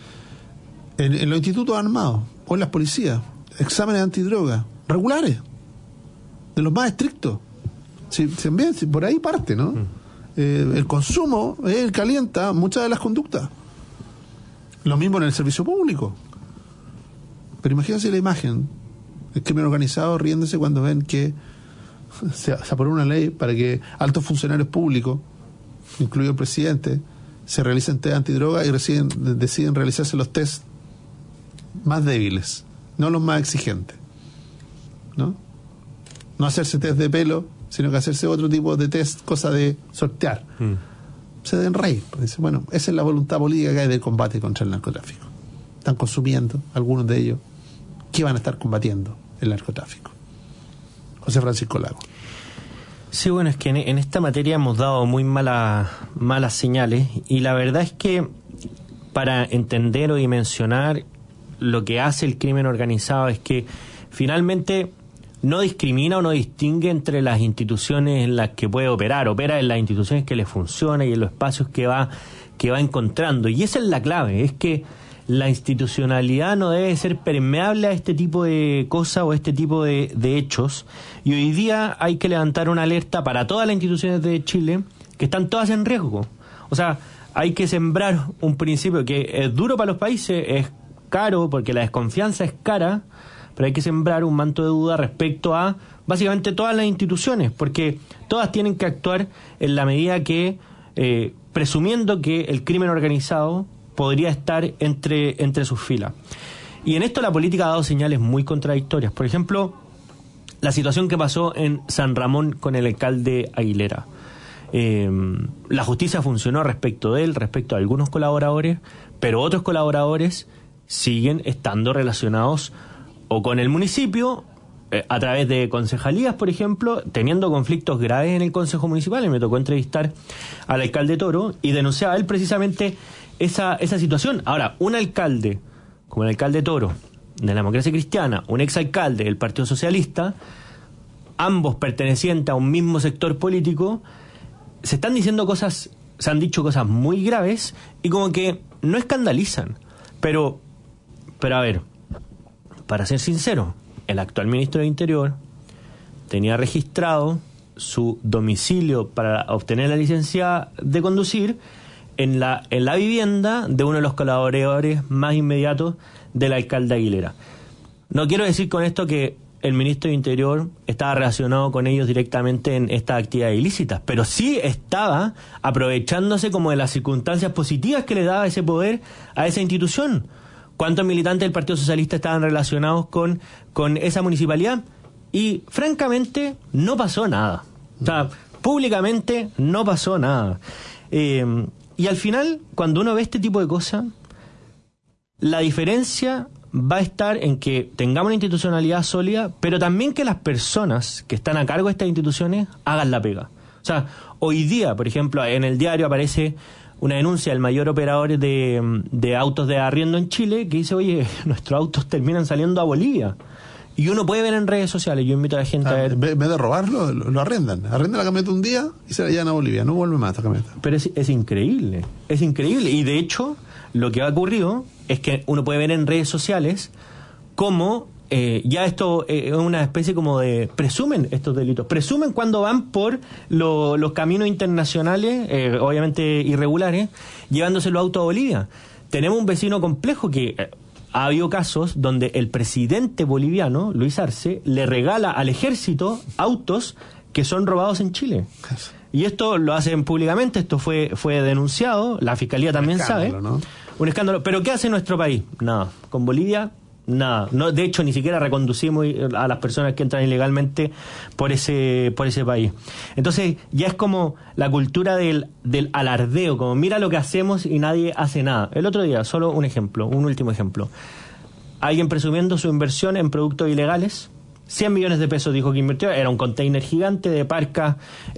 en los institutos armados o en las policías, exámenes antidroga regulares, de los más estrictos. Si por ahí parte, ¿no? El consumo calienta muchas de las conductas. Lo mismo en el servicio público. Pero imagínense la imagen, el crimen organizado riéndose cuando ven que se aprobó una ley para que altos funcionarios públicos, incluido el presidente, se realicen test antidroga y deciden realizarse los test más débiles, no los más exigentes, ¿no? No hacerse test de pelo, sino que hacerse otro tipo de test, cosa de sortear. Se den reír. Bueno, esa es la voluntad política que hay del combate contra el narcotráfico. Están consumiendo, algunos de ellos, ¿qué van a estar combatiendo el narcotráfico? José Francisco Lago. Sí, bueno, es que en esta materia hemos dado muy malas señales y la verdad es que para entender o dimensionar lo que hace el crimen organizado es que finalmente no discrimina o no distingue entre las instituciones en las que puede operar. Opera en las instituciones que le funciona y en los espacios que va encontrando. Y esa es la clave, es que la institucionalidad no debe ser permeable a este tipo de cosas o a este tipo de hechos. Y hoy día hay que levantar una alerta para todas las instituciones de Chile que están todas en riesgo. O sea, hay que sembrar un principio que es duro para los países, es caro porque la desconfianza es cara, pero hay que sembrar un manto de duda respecto a básicamente todas las instituciones, porque todas tienen que actuar en la medida que, presumiendo que el crimen organizado podría estar entre sus filas. Y en esto la política ha dado señales muy contradictorias. Por ejemplo, la situación que pasó en San Ramón con el alcalde Aguilera. La justicia funcionó respecto de él, respecto a algunos colaboradores, pero otros colaboradores siguen estando relacionados o con el municipio, a través de concejalías, por ejemplo, teniendo conflictos graves en el Consejo Municipal. Y me tocó entrevistar al alcalde Toro y denunciaba él precisamente esa situación. Ahora, un alcalde como el alcalde Toro, de la Democracia Cristiana, un exalcalde del Partido Socialista, ambos pertenecientes a un mismo sector político, se están diciendo cosas, se han dicho cosas muy graves y como que no escandalizan. Pero a ver, para ser sincero, el actual ministro de Interior tenía registrado su domicilio para obtener la licencia de conducir en la vivienda de uno de los colaboradores más inmediatos del alcalde Aguilera. No quiero decir con esto que el ministro de Interior estaba relacionado con ellos directamente en estas actividades ilícitas, pero sí estaba aprovechándose como de las circunstancias positivas que le daba ese poder a esa institución. ¿Cuántos militantes del Partido Socialista estaban relacionados con esa municipalidad? Y francamente no pasó nada. O sea, públicamente no pasó nada. Y al final, cuando uno ve este tipo de cosas, la diferencia va a estar en que tengamos una institucionalidad sólida, pero también que las personas que están a cargo de estas instituciones hagan la pega. O sea, hoy día, por ejemplo, en el diario aparece una denuncia del mayor operador de autos de arriendo en Chile que dice, oye, nuestros autos terminan saliendo a Bolivia. Y uno puede ver en redes sociales, yo invito a la gente a ver... En vez de robarlo, lo arrendan. Arrendan la camioneta un día y se la llevan a Bolivia. No vuelve más esta camioneta. Pero es increíble, es increíble. Y de hecho, lo que ha ocurrido es que uno puede ver en redes sociales cómo ya esto es una especie como de... Presumen estos delitos. Presumen cuando van por los caminos internacionales, obviamente irregulares, llevándose los autos a Bolivia. Tenemos un vecino complejo que... ha habido casos donde el presidente boliviano, Luis Arce, le regala al ejército autos que son robados en Chile. Y esto lo hacen públicamente, esto fue denunciado, la Fiscalía también sabe. ¿No? Un escándalo. ¿Pero qué hace nuestro país? Nada. Con Bolivia, nada. No, de hecho, ni siquiera reconducimos a las personas que entran ilegalmente por ese país. Entonces, ya es como la cultura del alardeo, como mira lo que hacemos y nadie hace nada. El otro día, solo un último ejemplo. Alguien presumiendo su inversión en productos ilegales. 100 millones de pesos dijo que invirtió. Era un container gigante de parcas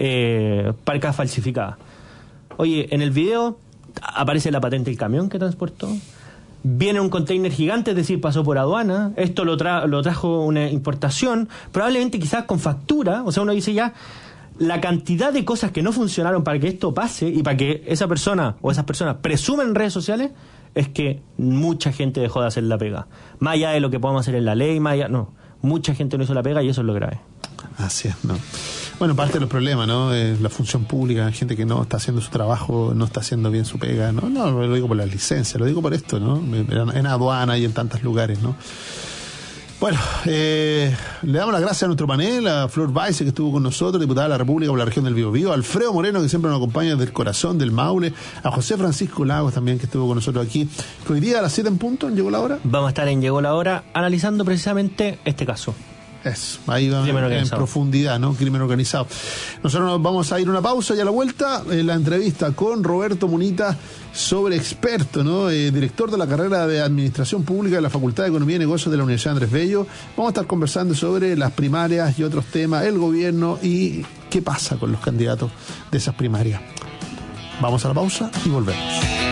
falsificadas. Oye, en el video aparece la patente del camión que transportó. Viene un container gigante, es decir, pasó por aduana. Esto lo trajo una importación, probablemente quizás con factura. O sea, uno dice ya, la cantidad de cosas que no funcionaron para que esto pase y para que esa persona o esas personas presumen en redes sociales, es que mucha gente dejó de hacer la pega. Más allá de lo que podamos hacer en la ley, mucha gente no hizo la pega y eso es lo grave. Así es, ¿no? Bueno, parte de los problemas, ¿no? La función pública, gente que no está haciendo su trabajo, no está haciendo bien su pega, ¿no? No lo digo por las licencias, lo digo por esto, ¿no? En aduana y en tantos lugares, ¿no? Bueno, le damos las gracias a nuestro panel, a Flor Baise, que estuvo con nosotros, diputada de la República por la región del Biobío, a Alfredo Moreno, que siempre nos acompaña desde el corazón del Maule, a José Francisco Lagos también, que estuvo con nosotros aquí. Hoy día a las 7 en punto, ¿en Llegó la Hora? Vamos a estar en Llegó la Hora analizando precisamente este caso. Eso, ahí va en profundidad, ¿no? Crimen organizado. Nosotros nos vamos a ir a una pausa y a la vuelta la entrevista con Roberto Munita sobre experto, ¿no? Director de la carrera de Administración Pública de la Facultad de Economía y Negocios de la Universidad Andrés Bello. Vamos a estar conversando sobre las primarias y otros temas, el gobierno y qué pasa con los candidatos de esas primarias. Vamos a la pausa y volvemos.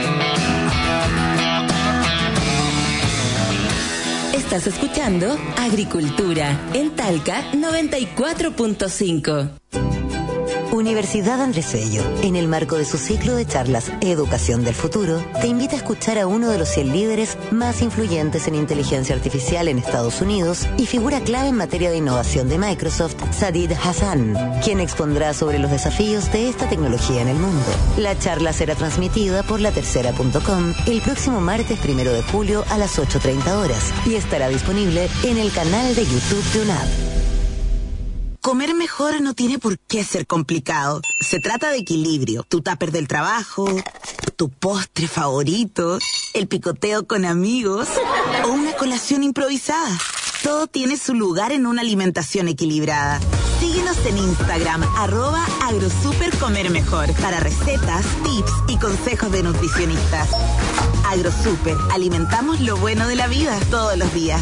Estás escuchando Agricultura en Talca 94.5. Universidad Andrés Bello, en el marco de su ciclo de charlas Educación del Futuro, te invita a escuchar a uno de los 100 líderes más influyentes en inteligencia artificial en Estados Unidos y figura clave en materia de innovación de Microsoft, Sadid Hassan, quien expondrá sobre los desafíos de esta tecnología en el mundo. La charla será transmitida por latercera.com el próximo martes 1 de julio a las 8:30 horas y estará disponible en el canal de YouTube de UNAV. Comer mejor no tiene por qué ser complicado. Se trata de equilibrio. Tu tupper del trabajo, tu postre favorito, el picoteo con amigos o una colación improvisada. Todo tiene su lugar en una alimentación equilibrada. Síguenos en Instagram, @agrosupercomermejor, para recetas, tips y consejos de nutricionistas. AgroSuper, alimentamos lo bueno de la vida todos los días.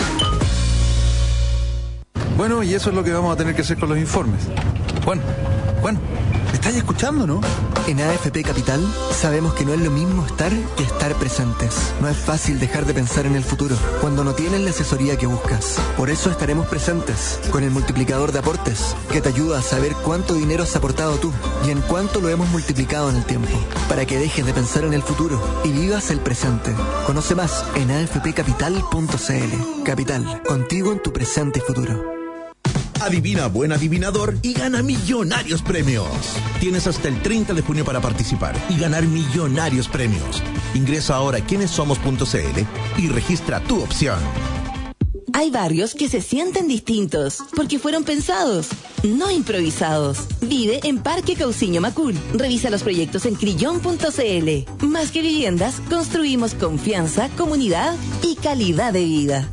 Bueno, y eso es lo que vamos a tener que hacer con los informes. Juan, ¿me estás escuchando, no? En AFP Capital sabemos que no es lo mismo estar que estar presentes. No es fácil dejar de pensar en el futuro cuando no tienes la asesoría que buscas. Por eso estaremos presentes con el multiplicador de aportes, que te ayuda a saber cuánto dinero has aportado tú y en cuánto lo hemos multiplicado en el tiempo, para que dejes de pensar en el futuro y vivas el presente. Conoce más en afpcapital.cl. Capital, contigo en tu presente y futuro. Adivina buen adivinador y gana millonarios premios. Tienes hasta el 30 de junio para participar y ganar millonarios premios. Ingresa ahora a quiénessomos.cl y registra tu opción. Hay barrios que se sienten distintos porque fueron pensados, no improvisados. Vive en Parque Cauciño Macul. Revisa los proyectos en crillon.cl. Más que viviendas, construimos confianza, comunidad y calidad de vida.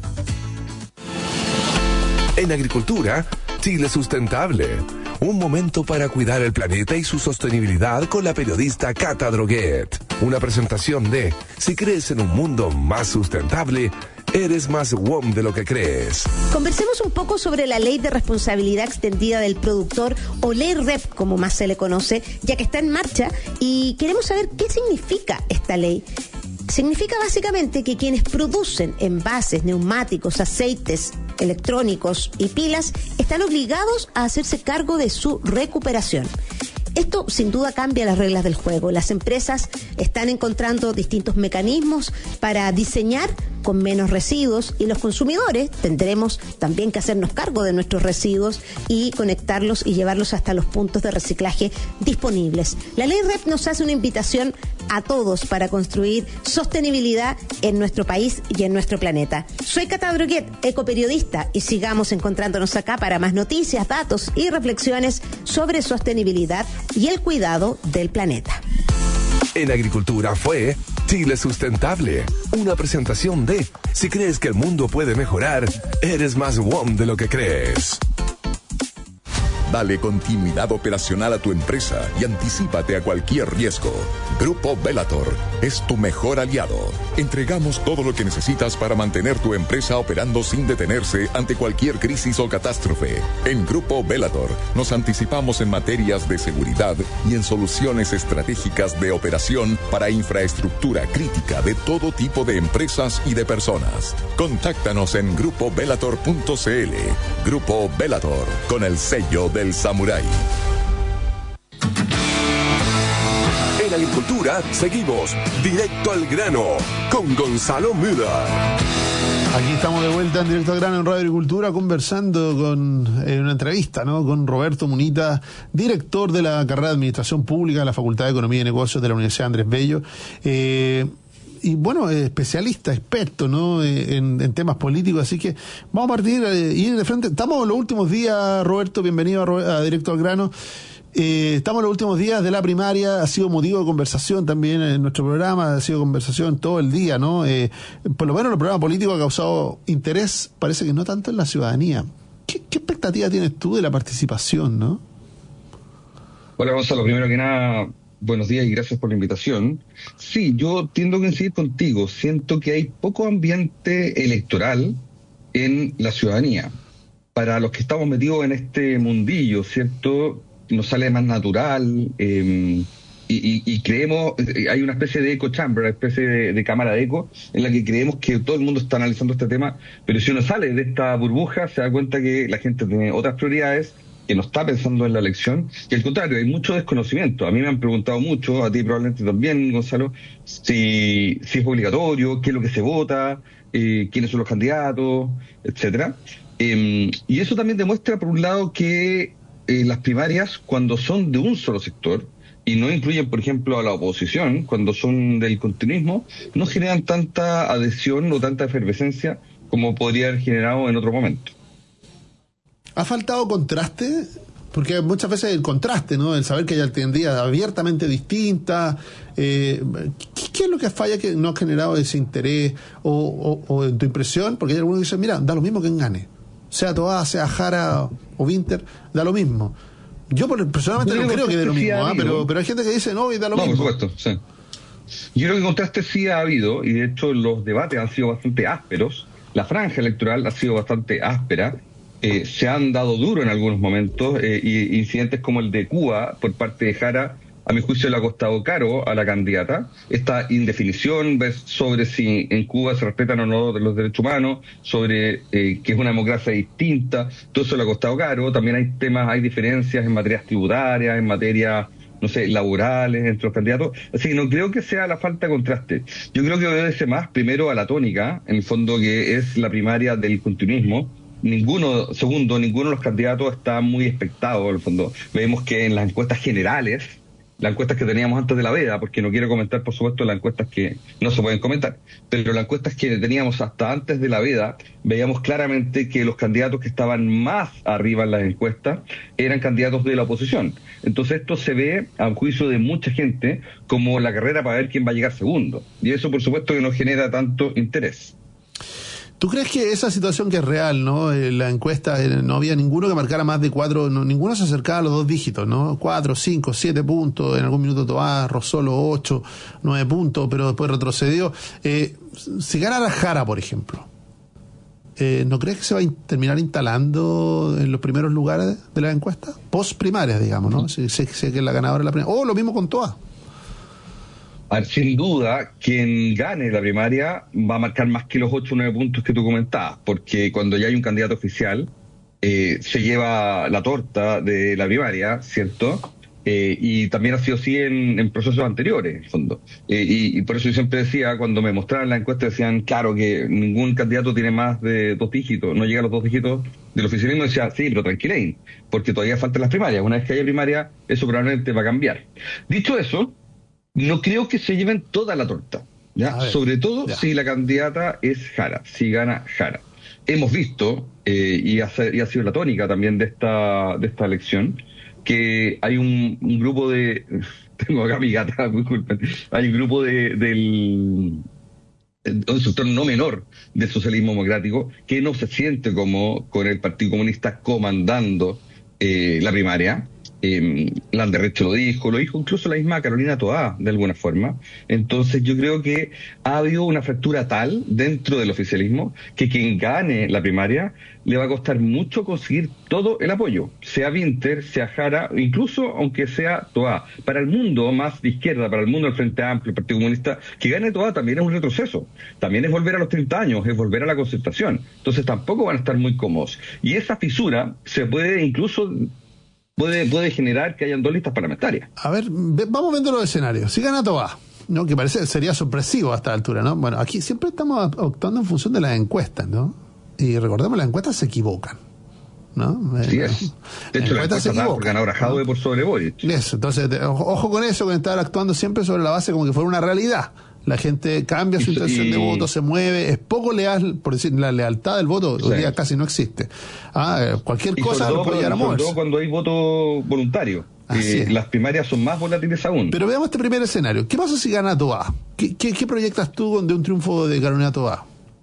En agricultura, Chile Sustentable. Un momento para cuidar el planeta y su sostenibilidad con la periodista Cata Droguet. Una presentación de Si crees en un mundo más sustentable, eres más WOM de lo que crees. Conversemos un poco sobre la Ley de Responsabilidad Extendida del Productor, o Ley REP, como más se le conoce, ya que está en marcha, y queremos saber qué significa esta ley. Significa básicamente que quienes producen envases, neumáticos, aceites electrónicos y pilas están obligados a hacerse cargo de su recuperación. Esto sin duda cambia las reglas del juego. Las empresas están encontrando distintos mecanismos para diseñar con menos residuos, y los consumidores tendremos también que hacernos cargo de nuestros residuos y conectarlos y llevarlos hasta los puntos de reciclaje disponibles. La Ley REP nos hace una invitación a todos para construir sostenibilidad en nuestro país y en nuestro planeta. Soy Cata Droguet, ecoperiodista, y sigamos encontrándonos acá para más noticias, datos y reflexiones sobre sostenibilidad y el cuidado del planeta. En agricultura fue Chile Sustentable, una presentación de Si crees que el mundo puede mejorar, eres más WOM de lo que crees. Dale continuidad operacional a tu empresa y anticípate a cualquier riesgo. Grupo Bellator es tu mejor aliado. Entregamos todo lo que necesitas para mantener tu empresa operando sin detenerse ante cualquier crisis o catástrofe. En Grupo Bellator nos anticipamos en materias de seguridad y en soluciones estratégicas de operación para infraestructura crítica de todo tipo de empresas y de personas. Contáctanos en grupobellator.cl. Grupo Bellator, con el sello del samurái. En agricultura seguimos directo al grano con Gonzalo Müller. Aquí estamos de vuelta en Directo al Grano en Radio Agricultura, conversando con una entrevista, ¿no?, con Roberto Munita, director de la carrera de Administración Pública de la Facultad de Economía y Negocios de la Universidad Andrés Bello. Y bueno, especialista, experto, ¿no?, en temas políticos, así que vamos a partir y ir de frente. Estamos en los últimos días, Roberto, bienvenido a Directo al Grano. Estamos en los últimos días de la primaria, ha sido motivo de conversación también en nuestro programa, ha sido conversación todo el día, ¿no? Por lo menos el programa político ha causado interés, parece que no tanto en la ciudadanía. ¿Qué expectativa tienes tú de la participación, no? Hola, Gonzalo, primero que nada, buenos días y gracias por la invitación. Sí, yo tiendo a coincidir contigo. Siento que hay poco ambiente electoral en la ciudadanía. Para los que estamos metidos en este mundillo, ¿cierto?, nos sale más natural y creemos, hay una especie de echo chamber, una especie de cámara de eco en la que creemos que todo el mundo está analizando este tema, pero si uno sale de esta burbuja se da cuenta que la gente tiene otras prioridades, que no está pensando en la elección, y al contrario, hay mucho desconocimiento. A mí me han preguntado mucho, a ti probablemente también, Gonzalo, si es obligatorio, qué es lo que se vota, quiénes son los candidatos, etcétera. Y eso también demuestra, por un lado, que las primarias, cuando son de un solo sector y no incluyen, por ejemplo, a la oposición, cuando son del continuismo, no generan tanta adhesión o tanta efervescencia como podría haber generado en otro momento. ¿Ha faltado contraste? Porque muchas veces el contraste, ¿no?, el saber que hay alternativas abiertamente distintas. ¿Qué ¿Qué es lo que falla que no ha generado ese interés o en tu impresión? Porque hay algunos que dicen, mira, da lo mismo quien gane. Sea Toá, sea Jara o Winter, da lo mismo. Yo personalmente no creo que dé lo mismo, pero hay gente que dice, no, y da lo mismo. Por supuesto, sí. Yo creo que contraste sí ha habido, y de hecho los debates han sido bastante ásperos, la franja electoral ha sido bastante áspera, se han dado duro en algunos momentos, y incidentes como el de Cuba por parte de Jara, a mi juicio le ha costado caro a la candidata. Esta indefinición sobre si en Cuba se respetan o no los derechos humanos, sobre que es una democracia distinta, todo eso le ha costado caro. También hay diferencias en materias tributarias, en materia, no sé, laborales entre los candidatos. Así que no creo que sea la falta de contraste. Yo creo que obedece más, primero, a la tónica, en el fondo, que es la primaria del continuismo. Ninguno de los candidatos está muy expectado, en el fondo. Vemos que en las encuestas generales, las encuestas que teníamos antes de la veda, porque no quiero comentar, por supuesto, las encuestas que no se pueden comentar, pero las encuestas que teníamos hasta antes de la veda, veíamos claramente que los candidatos que estaban más arriba en las encuestas eran candidatos de la oposición. Entonces esto se ve, a juicio de mucha gente, como la carrera para ver quién va a llegar segundo. Y eso, por supuesto, que no genera tanto interés. ¿Tú crees que esa situación que es real, ¿no? La encuesta, no había ninguno que marcara más de 4, ninguno se acercaba a los 2 dígitos, ¿no? 4, 5, 7 puntos, en algún minuto Toá rozó los 8, 9 puntos, pero después retrocedió. Si ganara Jara, por ejemplo, ¿no crees que se va a terminar instalando en los primeros lugares de la encuesta? Post primarias, digamos, ¿no? Si que la ganadora es la primera. O lo mismo con Toá. A ver, sin duda, quien gane la primaria va a marcar más que los 8 o 9 puntos que tú comentabas, porque cuando ya hay un candidato oficial, se lleva la torta de la primaria, ¿cierto? Y también ha sido así en procesos anteriores, en el fondo. Y por eso yo siempre decía, cuando me mostraban la encuesta, decían, claro, que ningún candidato tiene más de 2 dígitos, no llega a los 2 dígitos del oficialismo. Decía, sí, pero tranquilen, porque todavía faltan las primarias. Una vez que haya primaria, eso probablemente va a cambiar. Dicho eso, no creo que se lleven toda la torta, ¿ya? Sobre todo si la candidata es Jara, si gana Jara. Hemos visto, y ha sido la tónica también de esta elección, que hay un grupo de... Tengo acá mi gata, disculpen. Hay un grupo un sector no menor del socialismo democrático que no se siente como con el Partido Comunista comandando la primaria. Landerreche lo dijo incluso la misma Carolina Toá, de alguna forma. Entonces yo creo que ha habido una fractura tal dentro del oficialismo que quien gane la primaria le va a costar mucho conseguir todo el apoyo, sea Winter, sea Jara, incluso aunque sea Toá. Para el mundo más de izquierda, para el mundo del Frente Amplio, el Partido Comunista, que gane Toá también es un retroceso, también es volver a los 30 años, es volver a la concertación. Entonces tampoco van a estar muy cómodos. Y esa fisura se puede incluso... Puede generar que hayan 2 listas parlamentarias. A ver, vamos viendo los escenarios. Si gana Toá, ¿no? Que sería sorpresivo a esta altura, ¿no? Bueno, aquí siempre estamos optando en función de las encuestas, ¿no? Y recordemos, las encuestas se equivocan, ¿no? Sí es. De hecho, las encuestas dan por ganador a Jadwe por sobre Boric. Eso, entonces, ojo con eso, con estar actuando siempre sobre la base como que fuera una realidad. La gente cambia su intención de voto, se mueve, es poco leal, por decir, la lealtad del voto hoy día casi no existe. Cualquier cosa lo puede llegar a moverse. Sobre todo cuando hay voto voluntario. Las primarias son más volátiles aún. Pero veamos este primer escenario. ¿Qué pasa si gana Toá? ¿Qué proyectas tú de un triunfo de Carolina Toá?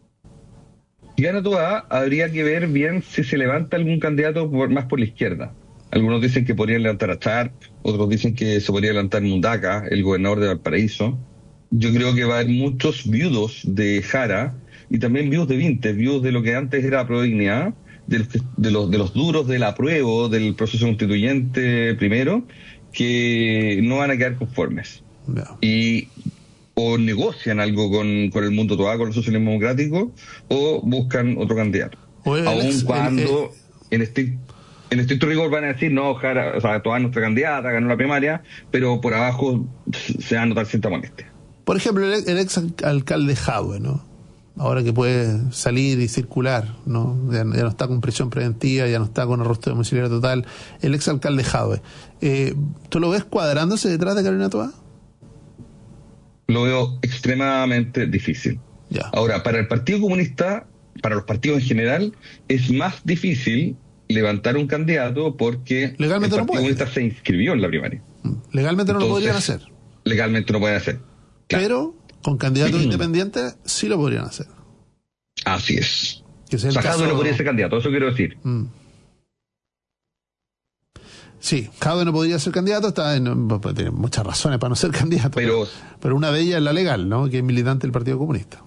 Si gana Toá, habría que ver bien si se levanta algún candidato más por la izquierda. Algunos dicen que podrían levantar a Sharp, otros dicen que se podría levantar Mundaca, el gobernador de Valparaíso. Yo creo que va a haber muchos viudos de Jara y también viudos de Winter, viudos de lo que antes era Prodignidad, de los duros del apruebo del proceso constituyente primero, que no van a quedar conformes. Y o negocian algo con el mundo Toá, con el socialismo democrático, o buscan otro candidato. Aun cuando en estricto rigor van a decir, no, Jara, o sea, Toá es nuestra candidata, ganó la primaria, pero por abajo se va a notar cierta molestia. Por ejemplo, el ex alcalde Jadwe, ¿no? Ahora que puede salir y circular, ¿no? Ya no está con prisión preventiva, ya no está con arresto domiciliario total. El ex alcalde Jadwe, ¿tú lo ves cuadrándose detrás de Carolina Toá? Lo veo extremadamente difícil. Ahora, para el Partido Comunista, para los partidos en general, es más difícil levantar un candidato porque legalmente el Partido Comunista se inscribió en la primaria. Legalmente no lo podrían hacer. Legalmente no pueden hacer. Claro. Con candidatos independientes sí lo podrían hacer. Así es. Que sea el Jadwe no podría ser candidato, eso quiero decir. Sí, Jadwe no podría ser candidato, tiene muchas razones para no ser candidato. Pero una de ellas es la legal, ¿no? Que es militante del Partido Comunista.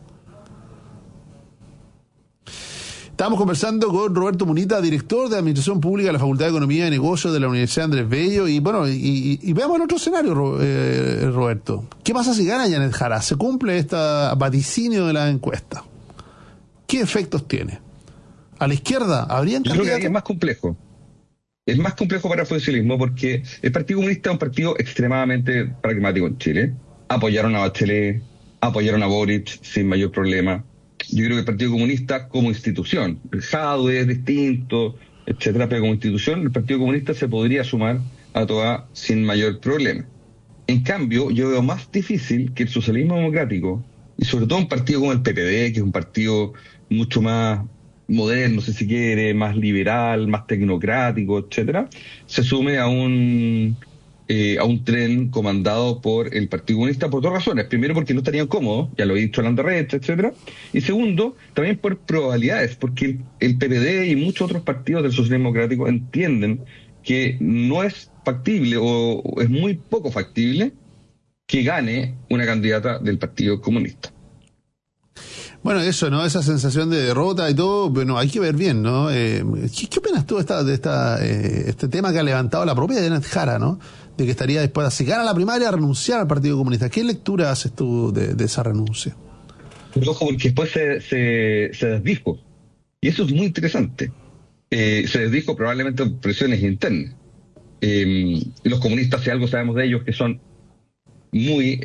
Estábamos conversando con Roberto Munita, director de Administración Pública de la Facultad de Economía y Negocios de la Universidad Andrés Bello. Y bueno, y veamos el otro escenario, Roberto. ¿Qué pasa si gana Janet Jara? ¿Se cumple este vaticinio de la encuesta? ¿Qué efectos tiene? ¿A la izquierda habrían candidatos? Yo creo que es más complejo. Es más complejo para el oficialismo porque el Partido Comunista es un partido extremadamente pragmático en Chile. Apoyaron a Bachelet, apoyaron a Boric sin mayor problema. Yo creo que el Partido Comunista como institución, el Jadwe es distinto, etcétera, pero como institución el Partido Comunista se podría sumar a Toa sin mayor problema. En cambio, yo veo más difícil que el socialismo democrático, y sobre todo un partido como el PPD, que es un partido mucho más moderno, si se quiere, más liberal, más tecnocrático, etcétera, se sume a un tren comandado por el Partido Comunista por dos razones. Primero, porque no estarían cómodos, ya lo he dicho, Landerrecht, etcétera. Y segundo, también por probabilidades, porque el PPD y muchos otros partidos del socialismo democrático entienden que no es factible o es muy poco factible que gane una candidata del Partido Comunista. Bueno, eso, ¿no? Esa sensación de derrota y todo, bueno, hay que ver bien, ¿no? ¿Qué opinas tú de este tema que ha levantado la propia Janet Jara, ¿no? De que estaría dispuesta, si gana la primaria, a renunciar al Partido Comunista. ¿Qué lectura haces tú de esa renuncia? Pero ojo, porque después se desdijo. Y eso es muy interesante. Se desdijo probablemente por presiones internas. Los comunistas, si algo sabemos de ellos, que son muy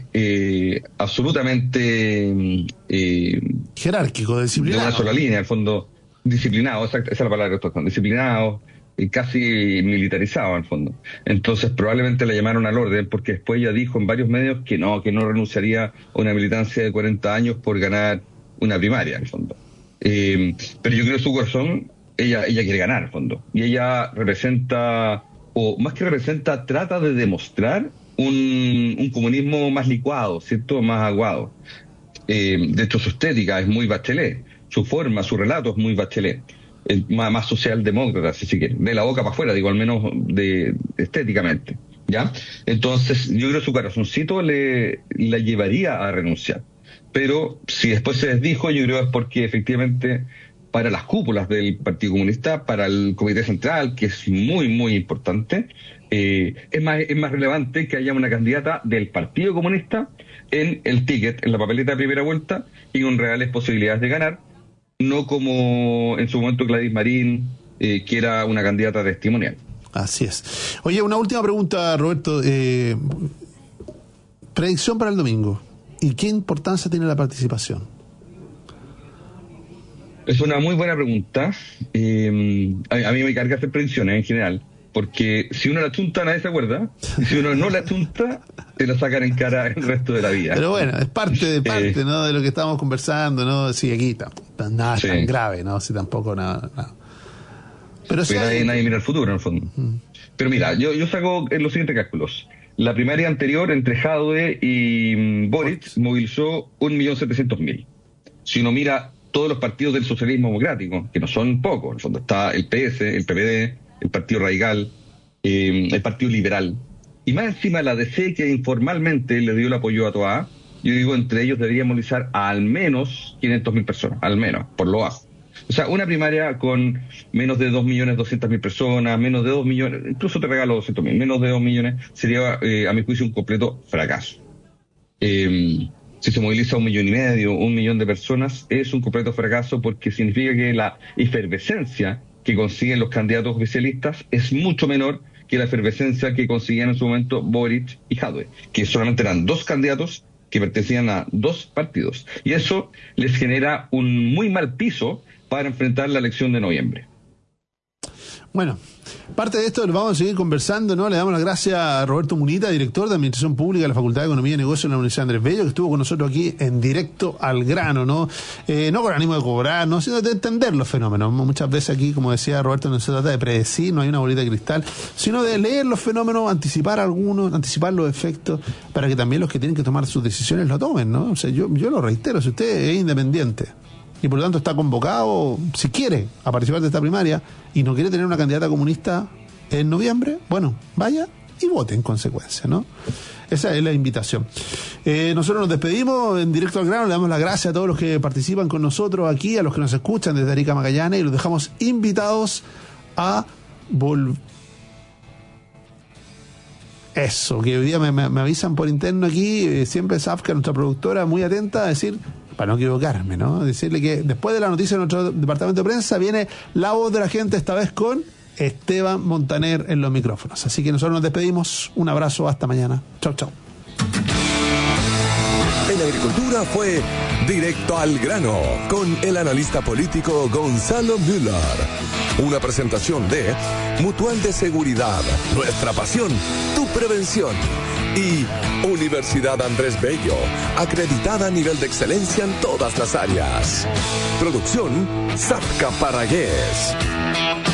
absolutamente jerárquico, disciplinado, de una sola línea, al fondo disciplinado, esa es la palabra que estoy, disciplinado, casi militarizado al fondo. Entonces probablemente le llamaron al orden porque después ella dijo en varios medios que no renunciaría a una militancia de 40 años por ganar una primaria al fondo. Pero yo creo que su corazón, ella quiere ganar al fondo, y ella representa, o más que representa, trata de demostrar un comunismo más licuado, ¿cierto? Más aguado. De hecho, su estética es muy Bachelet, su forma, su relato es muy Bachelet, más socialdemócrata, si se quiere, de la boca para afuera, digo, al menos estéticamente, ¿ya? Entonces, yo creo que su corazoncito la llevaría a renunciar. Pero si después se desdijo, yo creo que es porque efectivamente para las cúpulas del Partido Comunista, para el Comité Central, que es muy, muy importante, es más relevante que haya una candidata del Partido Comunista en el ticket, en la papeleta de primera vuelta, y con reales posibilidades de ganar, no como en su momento Gladys Marín, que era una candidata testimonial. Así es. Oye, una última pregunta, Roberto. Predicción para el domingo. ¿Y qué importancia tiene la participación? Es una muy buena pregunta. A mí me carga hacer predicciones en general, porque si uno la chunta nadie se acuerda, y si uno no la chunta te la sacan en cara el resto de la vida. Pero bueno, es parte, ¿no? De lo que estamos conversando, ¿no? Sí, aquí nada es tan grave, ¿no? Si tampoco nada. Pero sí nadie mira el futuro, en el fondo. Pero mira, yo saco los siguientes cálculos. La primaria anterior entre Jadwe y Boric movilizó 1.700.000. Si uno mira todos los partidos del socialismo democrático, que no son pocos, en el fondo está el PS, el PPD, el Partido Radical, el Partido Liberal, y más encima la DC, que informalmente le dio el apoyo a Toa, yo digo, entre ellos debería movilizar a al menos 500.000 personas, al menos, por lo bajo. O sea, una primaria con menos de 2.200.000 personas, menos de 2 millones, incluso te regalo 200.000, menos de 2 millones, sería, a mi juicio, un completo fracaso. Si se moviliza 1,5 millones, 1 millón de personas, es un completo fracaso, porque significa que la efervescencia que consiguen los candidatos oficialistas es mucho menor que la efervescencia que conseguían en su momento Boric y Jadwe, que solamente eran dos candidatos que pertenecían a dos partidos. Y eso les genera un muy mal piso para enfrentar la elección de noviembre. Bueno, parte de esto lo vamos a seguir conversando, ¿no? Le damos las gracias a Roberto Munita, director de Administración Pública de la Facultad de Economía y Negocios de la Universidad Andrés Bello, que estuvo con nosotros aquí en directo al grano, ¿no? No con ánimo de cobrar, ¿no? Sino de entender los fenómenos. Muchas veces aquí, como decía Roberto, no se trata de predecir, no hay una bolita de cristal, sino de leer los fenómenos, anticipar algunos, anticipar los efectos, para que también los que tienen que tomar sus decisiones lo tomen, ¿no? O sea, yo lo reitero, si usted es independiente y por lo tanto está convocado, si quiere, a participar de esta primaria y no quiere tener una candidata comunista en noviembre, bueno, vaya y vote en consecuencia, ¿no? Esa es la invitación. Nosotros nos despedimos en directo al grano, le damos las gracias a todos los que participan con nosotros aquí, a los que nos escuchan desde Arica, Magallanes, y los dejamos invitados a volver. Eso, que hoy día me avisan por interno aquí, siempre Safka, nuestra productora, muy atenta a decir, para no equivocarme, ¿no? Decirle que después de la noticia de nuestro departamento de prensa viene la voz de la gente, esta vez con Esteban Montaner en los micrófonos. Así que nosotros nos despedimos, un abrazo, hasta mañana. Chau, chau. En Agricultura fue Directo al Grano con el analista político Gonzalo Müller. Una presentación de Mutual de Seguridad, nuestra pasión, tu prevención. Y Universidad Andrés Bello, acreditada a nivel de excelencia en todas las áreas. Producción Zapca Paragués.